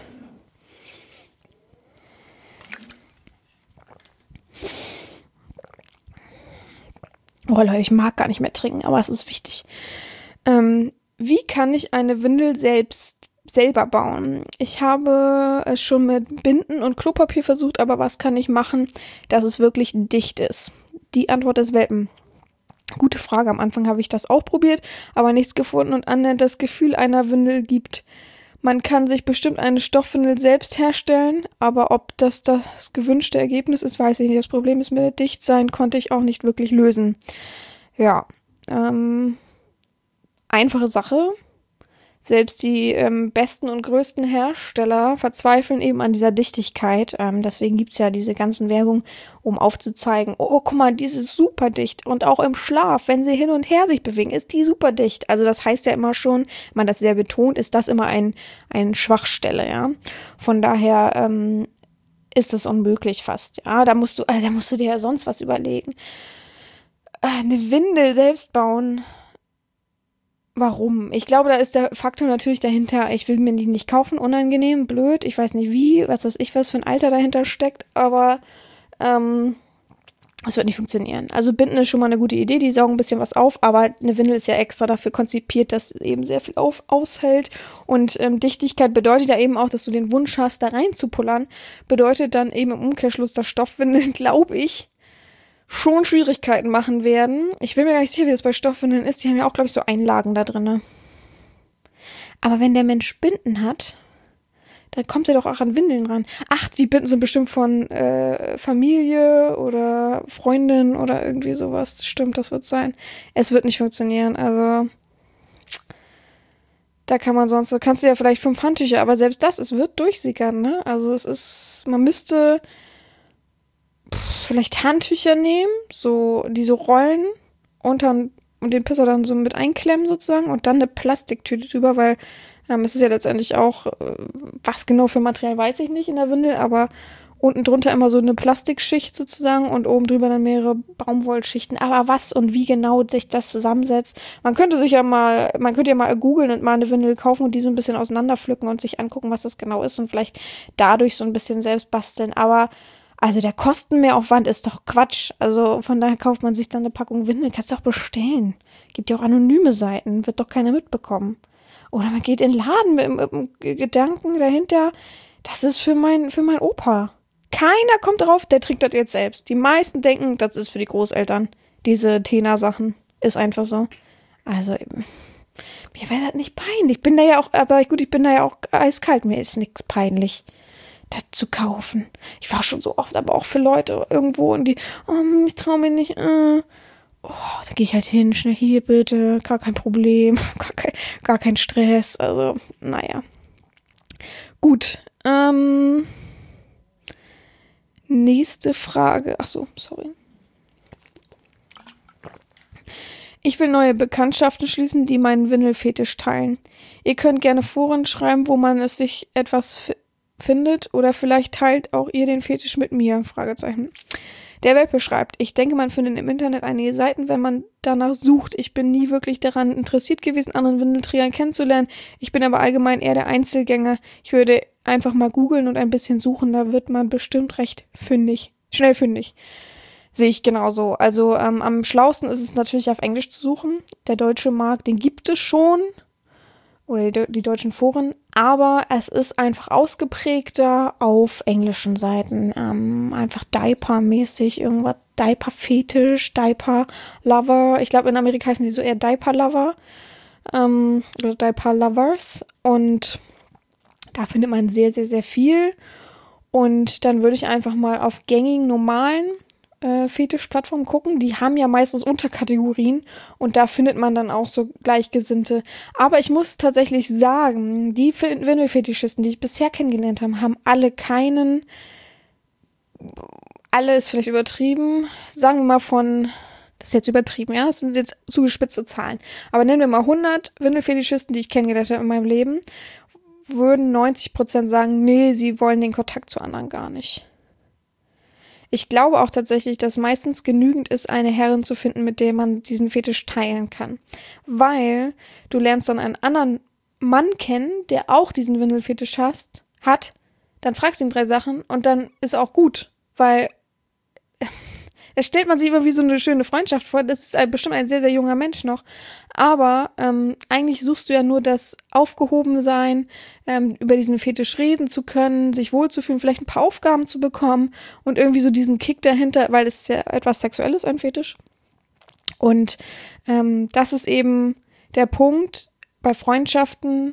Oh Leute, ich mag gar nicht mehr trinken, aber es ist wichtig. Ähm, wie kann ich eine Windel selbst selber bauen? Ich habe es schon mit Binden und Klopapier versucht, aber was kann ich machen, dass es wirklich dicht ist? Die Antwort ist Welpen. Gute Frage. Am Anfang habe ich das auch probiert, aber nichts gefunden und annähernd das Gefühl einer Windel gibt. Man kann sich bestimmt eine Stoffwindel selbst herstellen, aber ob das das gewünschte Ergebnis ist, weiß ich nicht. Das Problem ist, mit der Dichtsein konnte ich auch nicht wirklich lösen. Ja, ähm, einfache Sache. Selbst die ähm, besten und größten Hersteller verzweifeln eben an dieser Dichtigkeit. Ähm, deswegen gibt's ja diese ganzen Werbung, um aufzuzeigen, oh, guck mal, diese ist super dicht. Und auch im Schlaf, wenn sie hin und her sich bewegen, ist die super dicht. Also das heißt ja immer schon, wenn man das sehr betont, ist das immer ein, ein Schwachstelle, ja. Von daher ähm, ist das unmöglich fast. Ja, da musst du, äh, da musst du dir ja sonst was überlegen. Äh, eine Windel selbst bauen. Warum? Ich glaube, da ist der Faktor natürlich dahinter, ich will mir die nicht kaufen, unangenehm, blöd, ich weiß nicht wie, was weiß ich, was für ein Alter dahinter steckt, aber ähm, es wird nicht funktionieren. Also Binden ist schon mal eine gute Idee, die saugen ein bisschen was auf, aber eine Windel ist ja extra dafür konzipiert, dass eben sehr viel auf, aushält und ähm, Dichtigkeit bedeutet ja eben auch, dass du den Wunsch hast, da reinzupullern, bedeutet dann eben im Umkehrschluss, dass Stoffwindeln, glaube ich, schon Schwierigkeiten machen werden. Ich bin mir gar nicht sicher, wie das bei Stoffwindeln ist. Die haben ja auch, glaube ich, so Einlagen da drin. Ne? Aber wenn der Mensch Binden hat, dann kommt er doch auch an Windeln ran. Ach, die Binden sind bestimmt von äh, Familie oder Freundin oder irgendwie sowas. Stimmt, das wird sein. Es wird nicht funktionieren. Also da kann man sonst, da kannst du ja vielleicht fünf Handtücher, aber selbst das, es wird durchsickern. Ne? Also es ist, man müsste vielleicht Handtücher nehmen, so diese Rollen unter und den Pisser dann so mit einklemmen sozusagen und dann eine Plastiktüte drüber, weil ähm, es ist ja letztendlich auch, äh, was genau für Material weiß ich nicht in der Windel, aber unten drunter immer so eine Plastikschicht sozusagen und oben drüber dann mehrere Baumwollschichten. Aber was und wie genau sich das zusammensetzt, man könnte sich ja mal, man könnte ja mal googeln und mal eine Windel kaufen und die so ein bisschen auseinanderpflücken und sich angucken, was das genau ist und vielleicht dadurch so ein bisschen selbst basteln. Aber also der Kostenmehraufwand ist doch Quatsch. Also von daher kauft man sich dann eine Packung Windeln, kannst du auch bestellen. Gibt ja auch anonyme Seiten, wird doch keiner mitbekommen. Oder man geht in den Laden mit, mit dem Gedanken dahinter, das ist für mein, für mein Opa. Keiner kommt drauf, der trägt das jetzt selbst. Die meisten denken, das ist für die Großeltern. Diese Tena-Sachen. Ist einfach so. Also, mir wäre das nicht peinlich. Ich bin da ja auch, aber gut, ich bin da ja auch eiskalt. Mir ist nichts peinlich, das zu kaufen. Ich war schon so oft, aber auch für Leute irgendwo und die, oh, ich traue mir nicht, äh. Oh, da gehe ich halt hin, schnell hier bitte, gar kein Problem, gar kein, gar kein Stress. Also, naja. Gut, ähm. Nächste Frage. Ach so, sorry. Ich will neue Bekanntschaften schließen, die meinen Windelfetisch teilen. Ihr könnt gerne Foren schreiben, wo man es sich etwas f- findet oder vielleicht teilt auch ihr den Fetisch mit mir? Fragezeichen. Der Welpe schreibt, ich denke, man findet im Internet einige Seiten, wenn man danach sucht. Ich bin nie wirklich daran interessiert gewesen, anderen Windelträgern kennenzulernen. Ich bin aber allgemein eher der Einzelgänger. Ich würde einfach mal googeln und ein bisschen suchen, da wird man bestimmt recht fündig. Schnell fündig. Sehe ich genauso. Also ähm, am schlausten ist es natürlich auf Englisch zu suchen. Der deutsche Markt, den gibt es schon. Oder die, die deutschen Foren. Aber es ist einfach ausgeprägter auf englischen Seiten. Ähm, einfach Diaper-mäßig, irgendwas Diaper-Fetisch, Diaper-Lover. Ich glaube, in Amerika heißen die so eher Diaper-Lover. Ähm, oder Diaper-Lovers. Und da findet man sehr, sehr, sehr viel. Und dann würde ich einfach mal auf gängigen, normalen äh, Fetischplattformen gucken. Die haben ja meistens Unterkategorien und da findet man dann auch so Gleichgesinnte. Aber ich muss tatsächlich sagen, die F- Windelfetischisten, die ich bisher kennengelernt habe, haben alle keinen, alle ist vielleicht übertrieben, sagen wir mal von, das ist jetzt übertrieben, ja, das sind jetzt zugespitzte Zahlen. Aber nennen wir mal hundert Windelfetischisten, die ich kennengelernt habe in meinem Leben, würden neunzig Prozent sagen, nee, sie wollen den Kontakt zu anderen gar nicht. Ich glaube auch tatsächlich, dass meistens genügend ist, eine Herrin zu finden, mit der man diesen Fetisch teilen kann. Weil du lernst dann einen anderen Mann kennen, der auch diesen Windelfetisch hast, hat, dann fragst du ihn drei Sachen und dann ist auch gut, weil da stellt man sich immer wie so eine schöne Freundschaft vor. Das ist ein, bestimmt ein sehr, sehr junger Mensch noch. Aber ähm, eigentlich suchst du ja nur das Aufgehobensein, ähm, über diesen Fetisch reden zu können, sich wohlzufühlen, vielleicht ein paar Aufgaben zu bekommen und irgendwie so diesen Kick dahinter, weil es ist ja etwas Sexuelles, ein Fetisch. Und ähm, das ist eben der Punkt bei Freundschaften.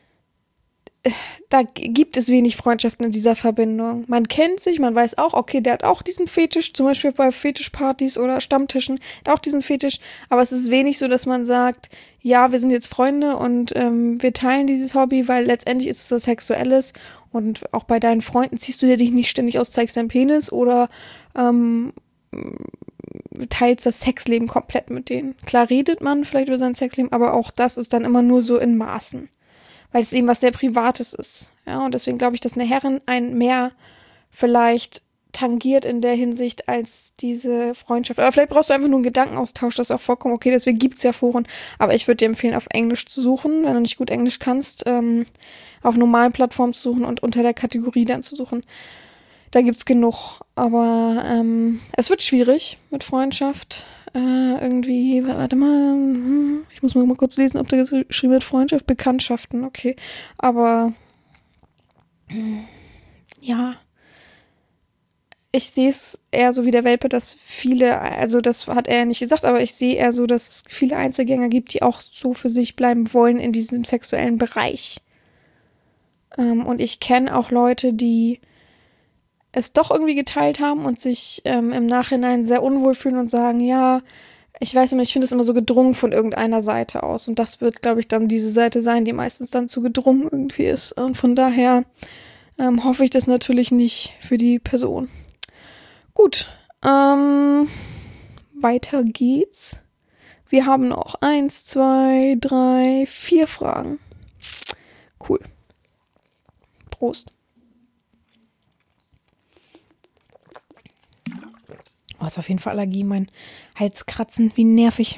Da gibt es wenig Freundschaften in dieser Verbindung. Man kennt sich, man weiß auch, okay, der hat auch diesen Fetisch, zum Beispiel bei Fetischpartys oder Stammtischen, hat auch diesen Fetisch, aber es ist wenig so, dass man sagt, ja, wir sind jetzt Freunde und ähm, wir teilen dieses Hobby, weil letztendlich ist es was Sexuelles und auch bei deinen Freunden ziehst du dir dich nicht ständig aus, zeigst deinen Penis oder ähm, teilst das Sexleben komplett mit denen. Klar redet man vielleicht über sein Sexleben, aber auch das ist dann immer nur so in Maßen. Weil es eben was sehr Privates ist. Ja, und deswegen glaube ich, dass eine Herrin einen mehr vielleicht tangiert in der Hinsicht als diese Freundschaft. Aber vielleicht brauchst du einfach nur einen Gedankenaustausch, das ist auch vollkommen okay, deswegen gibt es ja Foren. Aber ich würde dir empfehlen, auf Englisch zu suchen, wenn du nicht gut Englisch kannst, ähm, auf normalen Plattformen zu suchen und unter der Kategorie dann zu suchen. Da gibt's genug. Aber ähm, es wird schwierig mit Freundschaft. Äh, irgendwie, warte mal, hm, ich muss mal, mal kurz lesen, ob da geschrieben wird, Freundschaft, Bekanntschaften, okay. Aber, hm, ja, ich sehe es eher so wie der Welpe, dass viele, also das hat er ja nicht gesagt, aber ich sehe eher so, dass es viele Einzelgänger gibt, die auch so für sich bleiben wollen in diesem sexuellen Bereich. Ähm, und ich kenne auch Leute, die es doch irgendwie geteilt haben und sich ähm, im Nachhinein sehr unwohl fühlen und sagen, ja, ich weiß immer, ich finde es immer so gedrungen von irgendeiner Seite aus. Und das wird, glaube ich, dann diese Seite sein, die meistens dann zu gedrungen irgendwie ist. Und von daher ähm, hoffe ich das natürlich nicht für die Person. Gut, ähm, weiter geht's. Wir haben noch eins, zwei, drei, vier Fragen. Cool. Prost. Oh, ist auf jeden Fall Allergie, mein Halskratzen, wie nervig.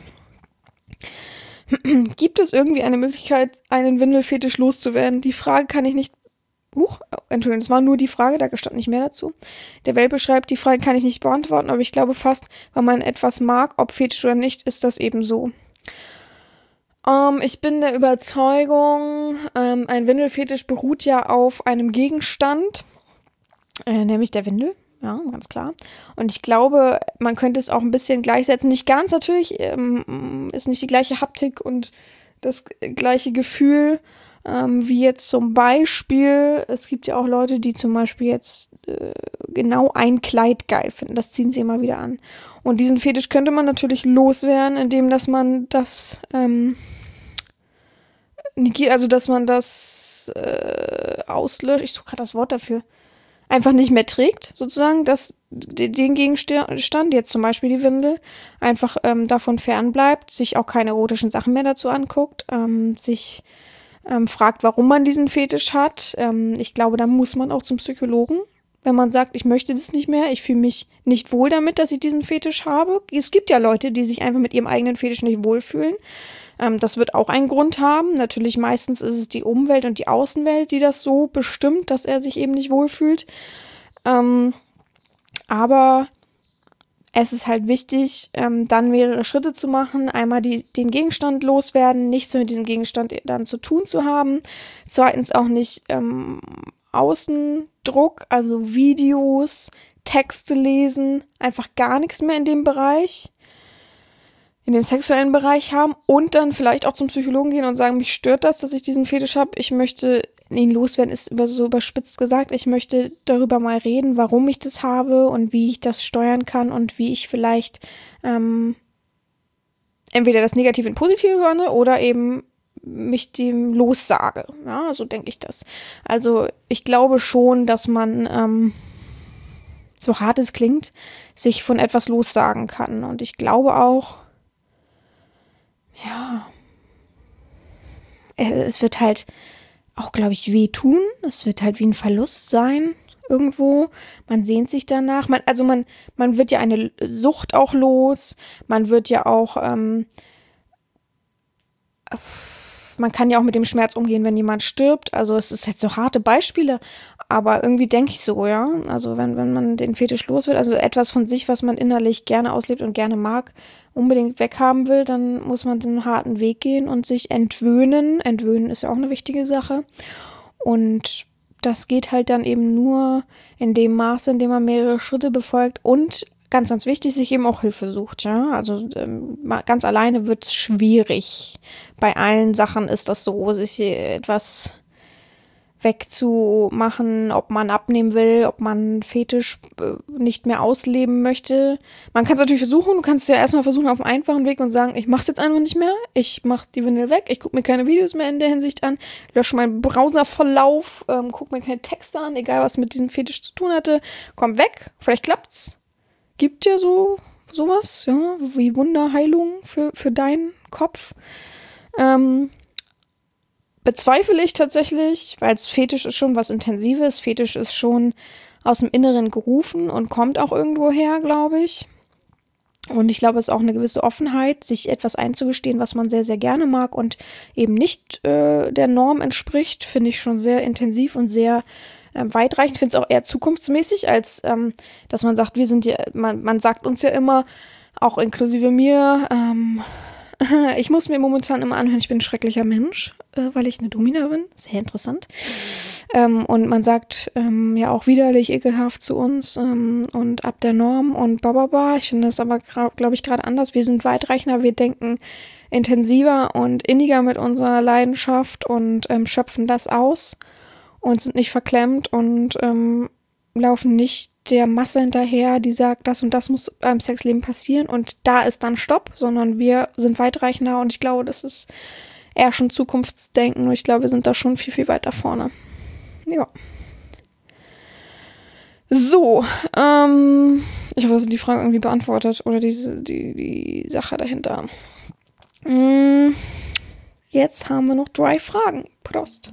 Gibt es irgendwie eine Möglichkeit, einen Windelfetisch loszuwerden? Die Frage kann ich nicht... Huch, oh, Entschuldigung, das war nur die Frage, da stand nicht mehr dazu. Der Welpe schreibt, die Frage kann ich nicht beantworten, aber ich glaube fast, wenn man etwas mag, ob Fetisch oder nicht, ist das eben so. Ähm, ich bin der Überzeugung, ähm, ein Windelfetisch beruht ja auf einem Gegenstand, äh, nämlich der Windel. Ja, ganz klar. Und ich glaube, man könnte es auch ein bisschen gleichsetzen. Nicht ganz natürlich, ähm, ist nicht die gleiche Haptik und das gleiche Gefühl, ähm, wie jetzt zum Beispiel, es gibt ja auch Leute, die zum Beispiel jetzt äh, genau ein Kleid geil finden. Das ziehen sie immer wieder an. Und diesen Fetisch könnte man natürlich loswerden, indem dass man das, ähm, also dass man das äh, auslöscht. Ich suche gerade das Wort dafür. Einfach nicht mehr trägt, sozusagen, dass den Gegenstand, jetzt zum Beispiel die Windel, einfach ähm, davon fernbleibt, sich auch keine erotischen Sachen mehr dazu anguckt, ähm, sich ähm, fragt, warum man diesen Fetisch hat. Ähm, ich glaube, da muss man auch zum Psychologen, wenn man sagt, ich möchte das nicht mehr, ich fühle mich nicht wohl damit, dass ich diesen Fetisch habe. Es gibt ja Leute, die sich einfach mit ihrem eigenen Fetisch nicht wohlfühlen. Ähm, das wird auch einen Grund haben. Natürlich meistens ist es die Umwelt und die Außenwelt, die das so bestimmt, dass er sich eben nicht wohlfühlt. Ähm, aber es ist halt wichtig, ähm, dann mehrere Schritte zu machen. Einmal die, den Gegenstand loswerden, nichts mit diesem Gegenstand dann zu tun zu haben. Zweitens auch nicht ähm, Außendruck, also Videos, Texte lesen, einfach gar nichts mehr in dem Bereich. In dem sexuellen Bereich haben und dann vielleicht auch zum Psychologen gehen und sagen, mich stört das, dass ich diesen Fetisch habe. Ich möchte ihn loswerden, ist über, so überspitzt gesagt. Ich möchte darüber mal reden, warum ich das habe und wie ich das steuern kann und wie ich vielleicht ähm, entweder das Negative in Positive höre oder eben mich dem lossage. Ja, so denke ich das. Also ich glaube schon, dass man, ähm, so hart es klingt, sich von etwas lossagen kann. Und ich glaube auch, ja, es wird halt auch, glaube ich, wehtun. Es wird halt wie ein Verlust sein irgendwo. Man sehnt sich danach. Man, also man, man wird ja eine Sucht auch los. Man wird ja auch, ähm, man kann ja auch mit dem Schmerz umgehen, wenn jemand stirbt. Also es ist jetzt so harte Beispiele, aber irgendwie denke ich so, ja. Also wenn, wenn man den Fetisch los wird, also etwas von sich, was man innerlich gerne auslebt und gerne mag, unbedingt weghaben will, dann muss man den harten Weg gehen und sich entwöhnen. Entwöhnen ist ja auch eine wichtige Sache. Und das geht halt dann eben nur in dem Maße, in dem man mehrere Schritte befolgt und ganz, ganz wichtig, sich eben auch Hilfe sucht, ja. Also ähm, ganz alleine wird es schwierig. Bei allen Sachen ist das so, sich etwas wegzumachen, ob man abnehmen will, ob man Fetisch äh, nicht mehr ausleben möchte. Man kann es natürlich versuchen, du kannst ja erstmal versuchen auf einem einfachen Weg und sagen, ich mach's jetzt einfach nicht mehr, ich mach die Windel weg, ich gucke mir keine Videos mehr in der Hinsicht an, lösche meinen Browserverlauf, ähm, gucke mir keine Texte an, egal was mit diesem Fetisch zu tun hatte, komm weg, vielleicht klappt's. Gibt ja so sowas, ja, wie Wunderheilung für, für deinen Kopf. Ähm, bezweifle ich tatsächlich, weil es Fetisch ist schon was Intensives. Fetisch ist schon aus dem Inneren gerufen und kommt auch irgendwo her, glaube ich. Und ich glaube, es ist auch eine gewisse Offenheit, sich etwas einzugestehen, was man sehr, sehr gerne mag und eben nicht äh, der Norm entspricht, finde ich schon sehr intensiv und sehr ähm, weitreichend. Ich finde es auch eher zukunftsmäßig, als ähm, dass man sagt, wir sind ja, man, man sagt uns ja immer, auch inklusive mir, ähm, ich muss mir momentan immer anhören, ich bin ein schrecklicher Mensch, äh, weil ich eine Domina bin. Sehr interessant. Ähm, und man sagt ähm, ja auch widerlich, ekelhaft zu uns ähm, und ab der Norm und bababa. Ich finde das aber, glaube ich, gerade anders. Wir sind weitreichender, wir denken intensiver und inniger mit unserer Leidenschaft und ähm, schöpfen das aus und sind nicht verklemmt und ähm, laufen nicht der Masse hinterher, die sagt, das und das muss beim Sexleben passieren und da ist dann Stopp, sondern wir sind weitreichender und ich glaube, das ist eher schon Zukunftsdenken und ich glaube, wir sind da schon viel, viel weiter vorne. Ja. So, ähm, Ich hoffe, das sind die Fragen irgendwie beantwortet oder diese, die, die Sache dahinter. Mm, jetzt haben wir noch drei Fragen. Prost.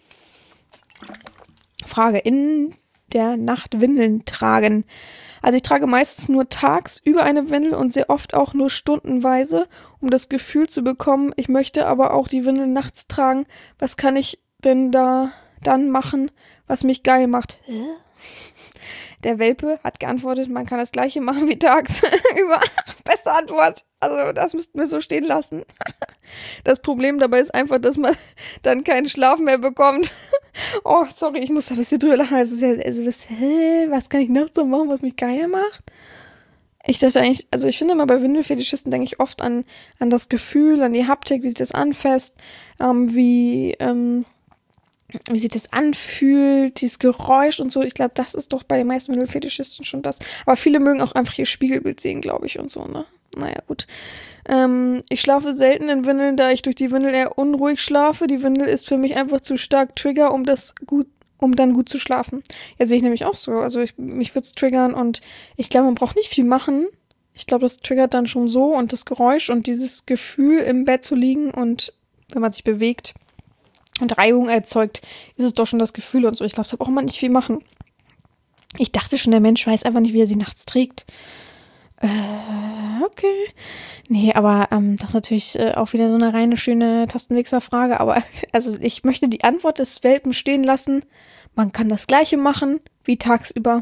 Frage: In der Nacht Windeln tragen. Also ich trage meistens nur tagsüber eine Windel und sehr oft auch nur stundenweise, um das Gefühl zu bekommen, ich möchte aber auch die Windel nachts tragen. Was kann ich denn da dann machen, was mich geil macht? Hä? Der Welpe hat geantwortet, man kann das Gleiche machen wie tagsüber. Beste Antwort. Also das müssten wir so stehen lassen. Das Problem dabei ist einfach, dass man dann keinen Schlaf mehr bekommt. Oh, sorry, ich muss da ein bisschen drüber lachen. Es ist ja, also, was, hä, was kann ich nachts so machen, was mich geil macht? Ich dachte eigentlich, also ich finde immer bei Windelfetischisten denke ich oft an, an das Gefühl, an die Haptik, wie sich das anfasst, ähm, wie, ähm, wie sich das anfühlt, dieses Geräusch und so. Ich glaube, das ist doch bei den meisten Windelfetischisten schon das. Aber viele mögen auch einfach ihr Spiegelbild sehen, glaube ich, und so, ne? Naja, gut. Ähm, ich schlafe selten in Windeln, da ich durch die Windel eher unruhig schlafe. Die Windel ist für mich einfach zu stark Trigger, um das gut, um dann gut zu schlafen. Ja, sehe ich nämlich auch so. Also ich, mich würde es triggern und ich glaube, man braucht nicht viel machen. Ich glaube, das triggert dann schon so und das Geräusch und dieses Gefühl, im Bett zu liegen und wenn man sich bewegt und Reibung erzeugt, ist es doch schon das Gefühl und so. Ich glaube, da braucht man nicht viel machen. Ich dachte schon, der Mensch weiß einfach nicht, wie er sie nachts trägt. Äh, okay. Nee, aber ähm, das ist natürlich äh, auch wieder so eine reine schöne Tastenwichser-Frage. Aber also ich möchte die Antwort des Welpen stehen lassen. Man kann das Gleiche machen wie tagsüber.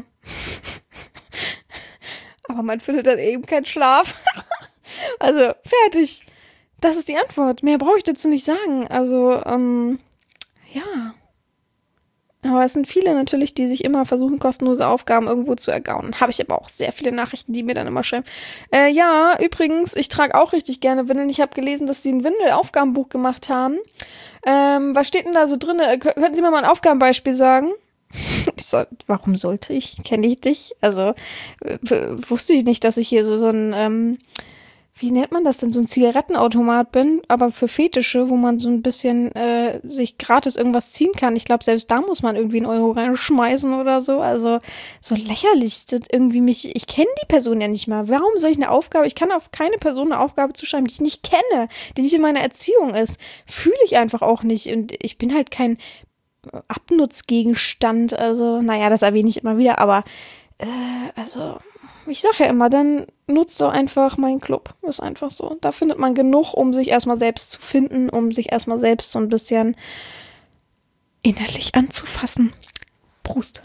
Aber man findet dann eben keinen Schlaf. Also, fertig. Das ist die Antwort. Mehr brauche ich dazu nicht sagen. Also, ähm, ja. Aber es sind viele natürlich, die sich immer versuchen, kostenlose Aufgaben irgendwo zu ergaunern. Habe ich aber auch sehr viele Nachrichten, die mir dann immer schreiben. Äh, ja, übrigens, ich trage auch richtig gerne Windeln. Ich habe gelesen, dass sie ein Windel-Aufgabenbuch gemacht haben. Ähm, was steht denn da so drin? Äh, könnten Sie mir mal ein Aufgabenbeispiel sagen? Ich so, warum sollte ich? Kenne ich dich? Also, äh, wusste ich nicht, dass ich hier so, so ein, ähm, wie nennt man das denn, so ein Zigarettenautomat bin, aber für Fetische, wo man so ein bisschen äh, sich gratis irgendwas ziehen kann. Ich glaube, selbst da muss man irgendwie einen Euro reinschmeißen oder so. Also so lächerlich. Das irgendwie mich, ich kenne die Person ja nicht mal. Warum soll ich eine Aufgabe, ich kann auf keine Person eine Aufgabe zuschreiben, die ich nicht kenne, die nicht in meiner Erziehung ist. Fühle ich einfach auch nicht. Und ich bin halt kein Abnutzgegenstand. Also, naja, das erwähne ich immer wieder, aber äh, also... Ich sag ja immer, dann nutzt doch einfach meinen Club. Ist einfach so. Da findet man genug, um sich erstmal selbst zu finden, um sich erstmal selbst so ein bisschen innerlich anzufassen. Prost.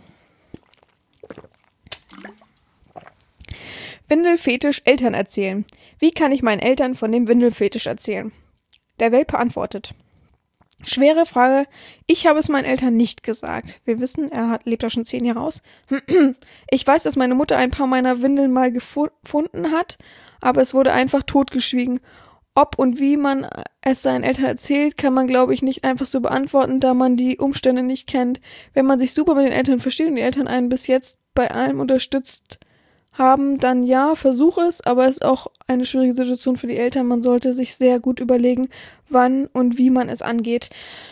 Windelfetisch Eltern erzählen. Wie kann ich meinen Eltern von dem Windelfetisch erzählen? Der Welpe antwortet. Schwere Frage. Ich habe es meinen Eltern nicht gesagt. Wir wissen, er hat, lebt da schon zehn Jahre aus. Ich weiß, dass meine Mutter ein paar meiner Windeln mal gefu- gefunden hat, aber es wurde einfach totgeschwiegen. Ob und wie man es seinen Eltern erzählt, kann man, glaube ich, nicht einfach so beantworten, da man die Umstände nicht kennt. Wenn man sich super mit den Eltern versteht und die Eltern einen bis jetzt bei allem unterstützt haben, dann ja, versuch es, aber es ist auch eine schwierige Situation für die Eltern. Man sollte sich sehr gut überlegen, wann und wie man es angeht.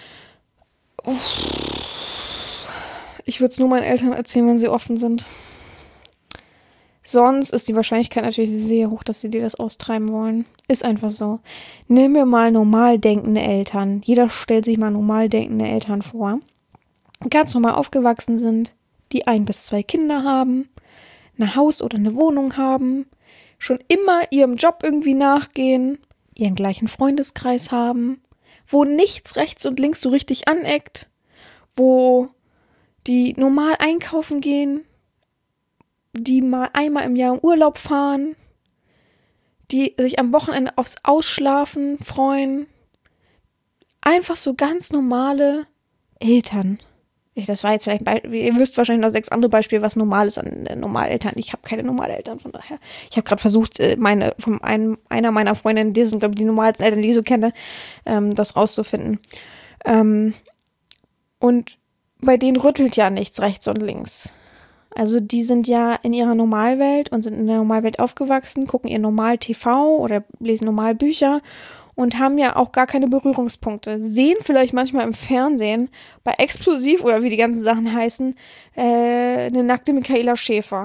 Ich würde es nur meinen Eltern erzählen, wenn sie offen sind. Sonst ist die Wahrscheinlichkeit natürlich sehr hoch, dass sie dir das austreiben wollen. Ist einfach so. Nimm mir mal normal denkende Eltern. Jeder stellt sich mal normal denkende Eltern vor. Ganz normal aufgewachsen sind, die ein bis zwei Kinder haben, ein Haus oder eine Wohnung haben, schon immer ihrem Job irgendwie nachgehen, ihren gleichen Freundeskreis haben, wo nichts rechts und links so richtig aneckt, wo die normal einkaufen gehen, die mal einmal im Jahr im Urlaub fahren, die sich am Wochenende aufs Ausschlafen freuen. Einfach so ganz normale Eltern. Ich, das war jetzt vielleicht, ein Be- ihr wisst wahrscheinlich noch sechs andere Beispiele, was normal ist an äh, Normaleltern. Ich habe keine Normaleltern, von daher. Ich habe gerade versucht, äh, meine von einem, einer meiner Freundinnen, die sind, glaube ich, die normalsten Eltern, die ich so kenne, ähm, das rauszufinden. Ähm, und bei denen rüttelt ja nichts rechts und links. Also die sind ja in ihrer Normalwelt und sind in der Normalwelt aufgewachsen, gucken ihr Normal-T V oder lesen normal Bücher und haben ja auch gar keine Berührungspunkte. Sehen vielleicht manchmal im Fernsehen bei Explosiv oder wie die ganzen Sachen heißen, äh, eine nackte Michaela Schäfer.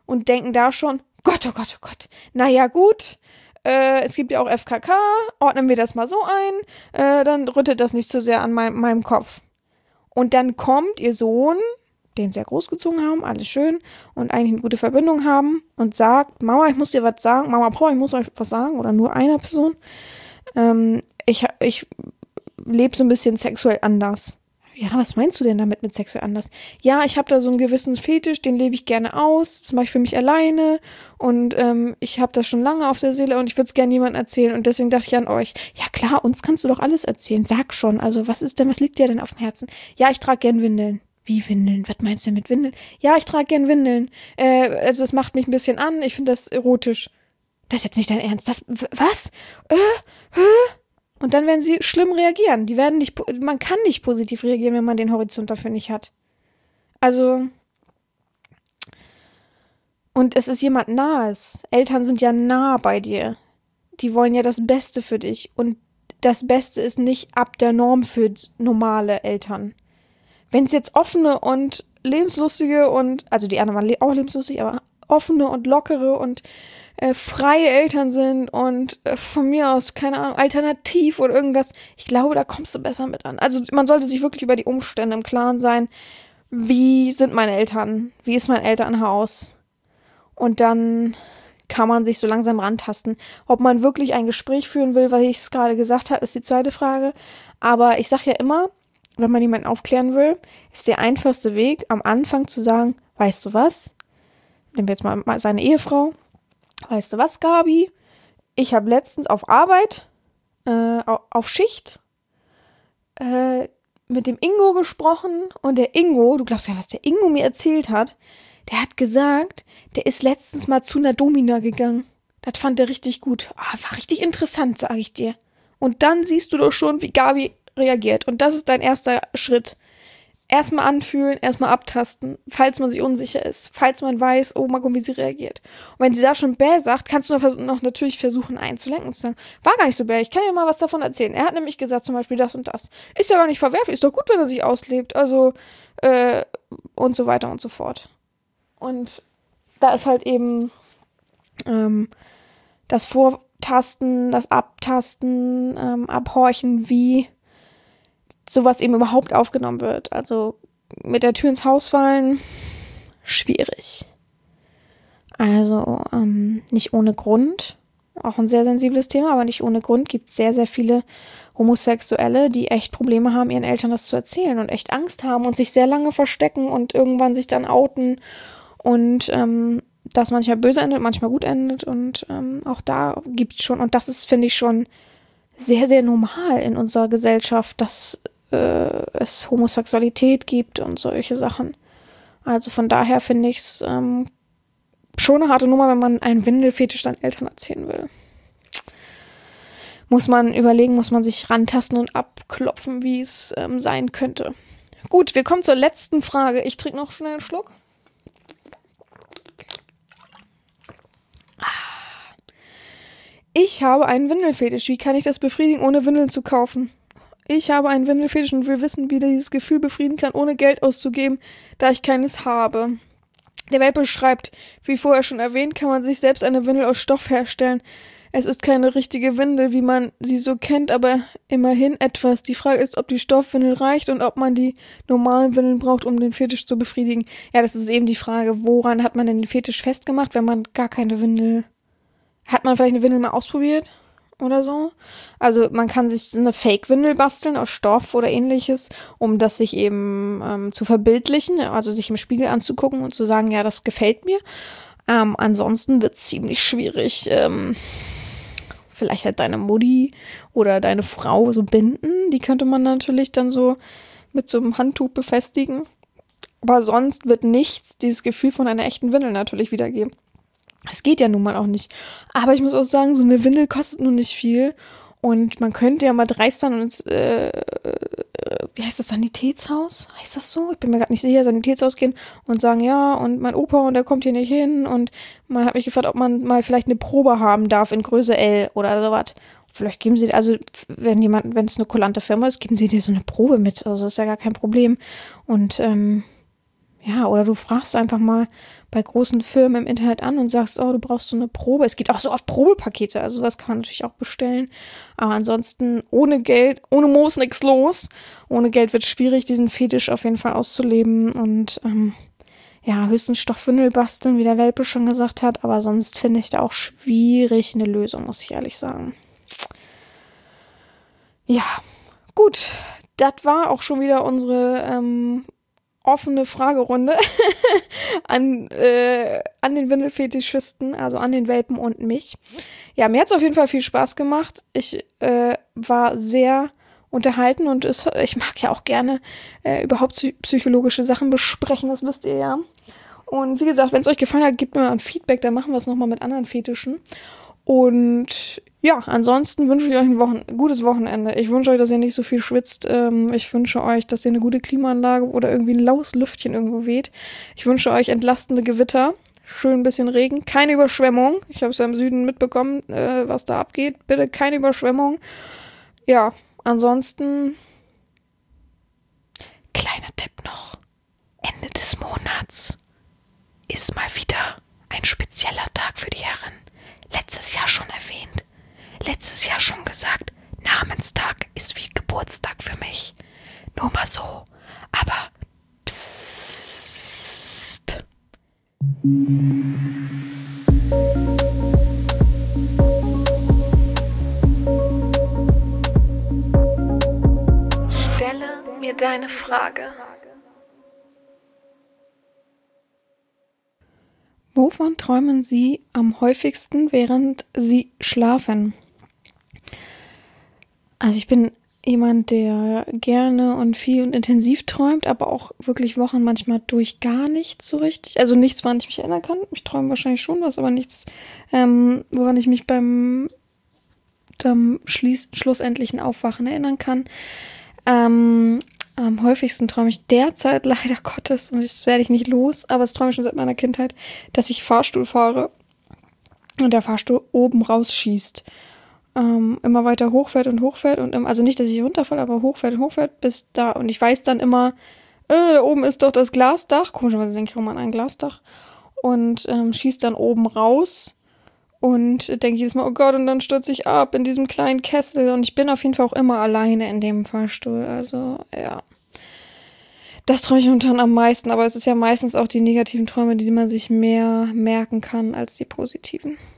und denken da schon, Gott, oh Gott, oh Gott, naja gut, äh, es gibt ja auch F K K, ordnen wir das mal so ein, äh, dann rüttelt das nicht zu sehr an mein, meinem Kopf. Und dann kommt ihr Sohn, den sie ja großgezogen haben, alles schön, und eigentlich eine gute Verbindung haben und sagt, Mama, ich muss dir was sagen, Mama, Papa, ich muss euch was sagen, oder nur einer Person, ähm, ich, ich lebe so ein bisschen sexuell anders. Ja, was meinst du denn damit mit sexuell anders? Ja, ich habe da so einen gewissen Fetisch, den lebe ich gerne aus, das mache ich für mich alleine und ähm, ich habe das schon lange auf der Seele und ich würde es gerne jemandem erzählen und deswegen dachte ich an euch, ja klar, uns kannst du doch alles erzählen, sag schon, also was ist denn, was liegt dir denn auf dem Herzen? Ja, ich trage gern Windeln. Wie Windeln? Was meinst du denn mit Windeln? Ja, ich trage gern Windeln. Äh, also das macht mich ein bisschen an, ich finde das erotisch. Das ist jetzt nicht dein Ernst. Das, w- was? Äh, hä? Und dann werden sie schlimm reagieren. Die werden nicht, man kann nicht positiv reagieren, wenn man den Horizont dafür nicht hat. Also, und es ist jemand Nahes. Eltern sind ja nah bei dir. Die wollen ja das Beste für dich. Und das Beste ist nicht ab der Norm für normale Eltern. Wenn es jetzt offene und lebenslustige und, also die anderen waren auch lebenslustig, aber offene und lockere und äh, freie Eltern sind und äh, von mir aus, keine Ahnung, alternativ oder irgendwas, ich glaube, da kommst du besser mit an. Also man sollte sich wirklich über die Umstände im Klaren sein, wie sind meine Eltern, wie ist mein Elternhaus und dann kann man sich so langsam rantasten. Ob man wirklich ein Gespräch führen will, weil ich es gerade gesagt habe, ist die zweite Frage, aber ich sage ja immer, wenn man jemanden aufklären will, ist der einfachste Weg, am Anfang zu sagen, weißt du was? Nehmen wir jetzt mal seine Ehefrau. Weißt du was, Gabi? Ich habe letztens auf Arbeit, äh, auf Schicht, äh, mit dem Ingo gesprochen und der Ingo, du glaubst ja, was der Ingo mir erzählt hat, der hat gesagt, der ist letztens mal zu einer Domina gegangen. Das fand er richtig gut. Ah, war richtig interessant, sage ich dir. Und dann siehst du doch schon, wie Gabi reagiert. Und das ist dein erster Schritt. Erstmal anfühlen, erstmal abtasten, falls man sich unsicher ist, falls man weiß, oh, mal gucken, wie sie reagiert. Und wenn sie da schon bäh sagt, kannst du noch, vers- noch natürlich versuchen einzulenken und zu sagen, war gar nicht so bäh, ich kann dir mal was davon erzählen. Er hat nämlich gesagt, zum Beispiel das und das. Ist ja gar nicht verwerflich, ist doch gut, wenn er sich auslebt. Also, äh, und so weiter und so fort. Und da ist halt eben ähm, das Vortasten, das Abtasten, ähm, Abhorchen, wie sowas eben überhaupt aufgenommen wird. Also mit der Tür ins Haus fallen, schwierig. Also ähm, nicht ohne Grund, auch ein sehr sensibles Thema, aber nicht ohne Grund gibt es sehr, sehr viele Homosexuelle, die echt Probleme haben, ihren Eltern das zu erzählen und echt Angst haben und sich sehr lange verstecken und irgendwann sich dann outen und ähm, das manchmal böse endet, manchmal gut endet und ähm, auch da gibt es schon, und das ist, finde ich, schon sehr, sehr normal in unserer Gesellschaft, dass äh, es Homosexualität gibt und solche Sachen. Also von daher finde ich es ähm, schon eine harte Nummer, wenn man einen Windelfetisch seinen Eltern erzählen will. Muss man überlegen, muss man sich rantasten und abklopfen, wie es ähm, sein könnte. Gut, wir kommen zur letzten Frage. Ich trinke noch schnell einen Schluck. Ich habe einen Windelfetisch. Wie kann ich das befriedigen, ohne Windeln zu kaufen? Ich habe einen Windelfetisch und will wissen, wie dieses Gefühl befriedigen kann, ohne Geld auszugeben, da ich keines habe. Der Welpe schreibt, wie vorher schon erwähnt, kann man sich selbst eine Windel aus Stoff herstellen. Es ist keine richtige Windel, wie man sie so kennt, aber immerhin etwas. Die Frage ist, ob die Stoffwindel reicht und ob man die normalen Windeln braucht, um den Fetisch zu befriedigen. Ja, das ist eben die Frage, woran hat man denn den Fetisch festgemacht, wenn man gar keine Windel... Hat man vielleicht eine Windel mal ausprobiert oder so? Also man kann sich eine Fake-Windel basteln aus Stoff oder ähnliches, um das sich eben ähm, zu verbildlichen, also sich im Spiegel anzugucken und zu sagen, ja, das gefällt mir. Ähm, ansonsten wird es ziemlich schwierig, ähm, vielleicht halt deine Mutti oder deine Frau so binden. Die könnte man natürlich dann so mit so einem Handtuch befestigen. Aber sonst wird nichts dieses Gefühl von einer echten Windel natürlich wiedergeben. Es geht ja nun mal auch nicht. Aber ich muss auch sagen, so eine Windel kostet nun nicht viel. Und man könnte ja mal dreist sein und ins, äh, wie heißt das, Sanitätshaus? Heißt das so? Ich bin mir gerade nicht sicher, Sanitätshaus gehen und sagen, ja, und mein Opa und der kommt hier nicht hin. Und man hat mich gefragt, ob man mal vielleicht eine Probe haben darf in Größe L oder sowas. Vielleicht geben sie, also wenn jemand, wenn es eine kulante Firma ist, geben sie dir so eine Probe mit. Also das ist ja gar kein Problem. Und ähm, Ja, oder du fragst einfach mal bei großen Firmen im Internet an und sagst, oh, du brauchst so eine Probe. Es gibt auch so oft Probepakete, also sowas kann man natürlich auch bestellen. Aber ansonsten ohne Geld, ohne Moos nix los. Ohne Geld wird es schwierig, diesen Fetisch auf jeden Fall auszuleben und ähm, ja, höchstens Stoffwindel basteln, wie der Welpe schon gesagt hat. Aber sonst finde ich da auch schwierig eine Lösung, muss ich ehrlich sagen. Ja, gut. Das war auch schon wieder unsere ähm, offene Fragerunde an, äh, an den Windelfetischisten, also an den Welpen und mich. Ja, mir hat es auf jeden Fall viel Spaß gemacht. Ich äh, war sehr unterhalten und es, ich mag ja auch gerne äh, überhaupt psy- psychologische Sachen besprechen, das wisst ihr ja. Und wie gesagt, wenn es euch gefallen hat, gebt mir mal ein Feedback, dann machen wir es nochmal mit anderen Fetischen. Und ja, ansonsten wünsche ich euch ein Wochen- gutes Wochenende. Ich wünsche euch, dass ihr nicht so viel schwitzt. Ähm, ich wünsche euch, dass ihr eine gute Klimaanlage oder irgendwie ein laues Lüftchen irgendwo weht. Ich wünsche euch entlastende Gewitter. Schön ein bisschen Regen. Keine Überschwemmung. Ich habe es ja im Süden mitbekommen, äh, was da abgeht. Bitte keine Überschwemmung. Ja, ansonsten... Kleiner Tipp noch. Ende des Monats ist mal wieder ein spezieller Tag für die Herren. Letztes Jahr schon erwähnt. Letztes Jahr schon gesagt, Namenstag ist wie Geburtstag für mich. Nur mal so. Aber psst. Stelle mir deine Frage. Wovon träumen Sie am häufigsten, während Sie schlafen? Also ich bin jemand, der gerne und viel und intensiv träumt, aber auch wirklich Wochen manchmal durch gar nichts so richtig. Also nichts, woran ich mich erinnern kann. Ich träume wahrscheinlich schon was, aber nichts, ähm, woran ich mich beim, beim Schließ, schlussendlichen Aufwachen erinnern kann. Ähm, am häufigsten träume ich derzeit leider Gottes, und das werde ich nicht los, aber das träume ich schon seit meiner Kindheit, dass ich Fahrstuhl fahre und der Fahrstuhl oben rausschießt. Ähm, immer weiter hochfährt und hochfährt und im, also nicht, dass ich runterfalle, aber hochfährt und hochfährt bis da, und ich weiß dann immer, äh, da oben ist doch das Glasdach, komischerweise denke ich immer an ein Glasdach, und ähm, schießt dann oben raus und denke jedes Mal, oh Gott, und dann stürze ich ab in diesem kleinen Kessel, und ich bin auf jeden Fall auch immer alleine in dem Fahrstuhl, also ja. Das träume ich momentan am meisten, aber es ist ja meistens auch die negativen Träume, die man sich mehr merken kann als die positiven.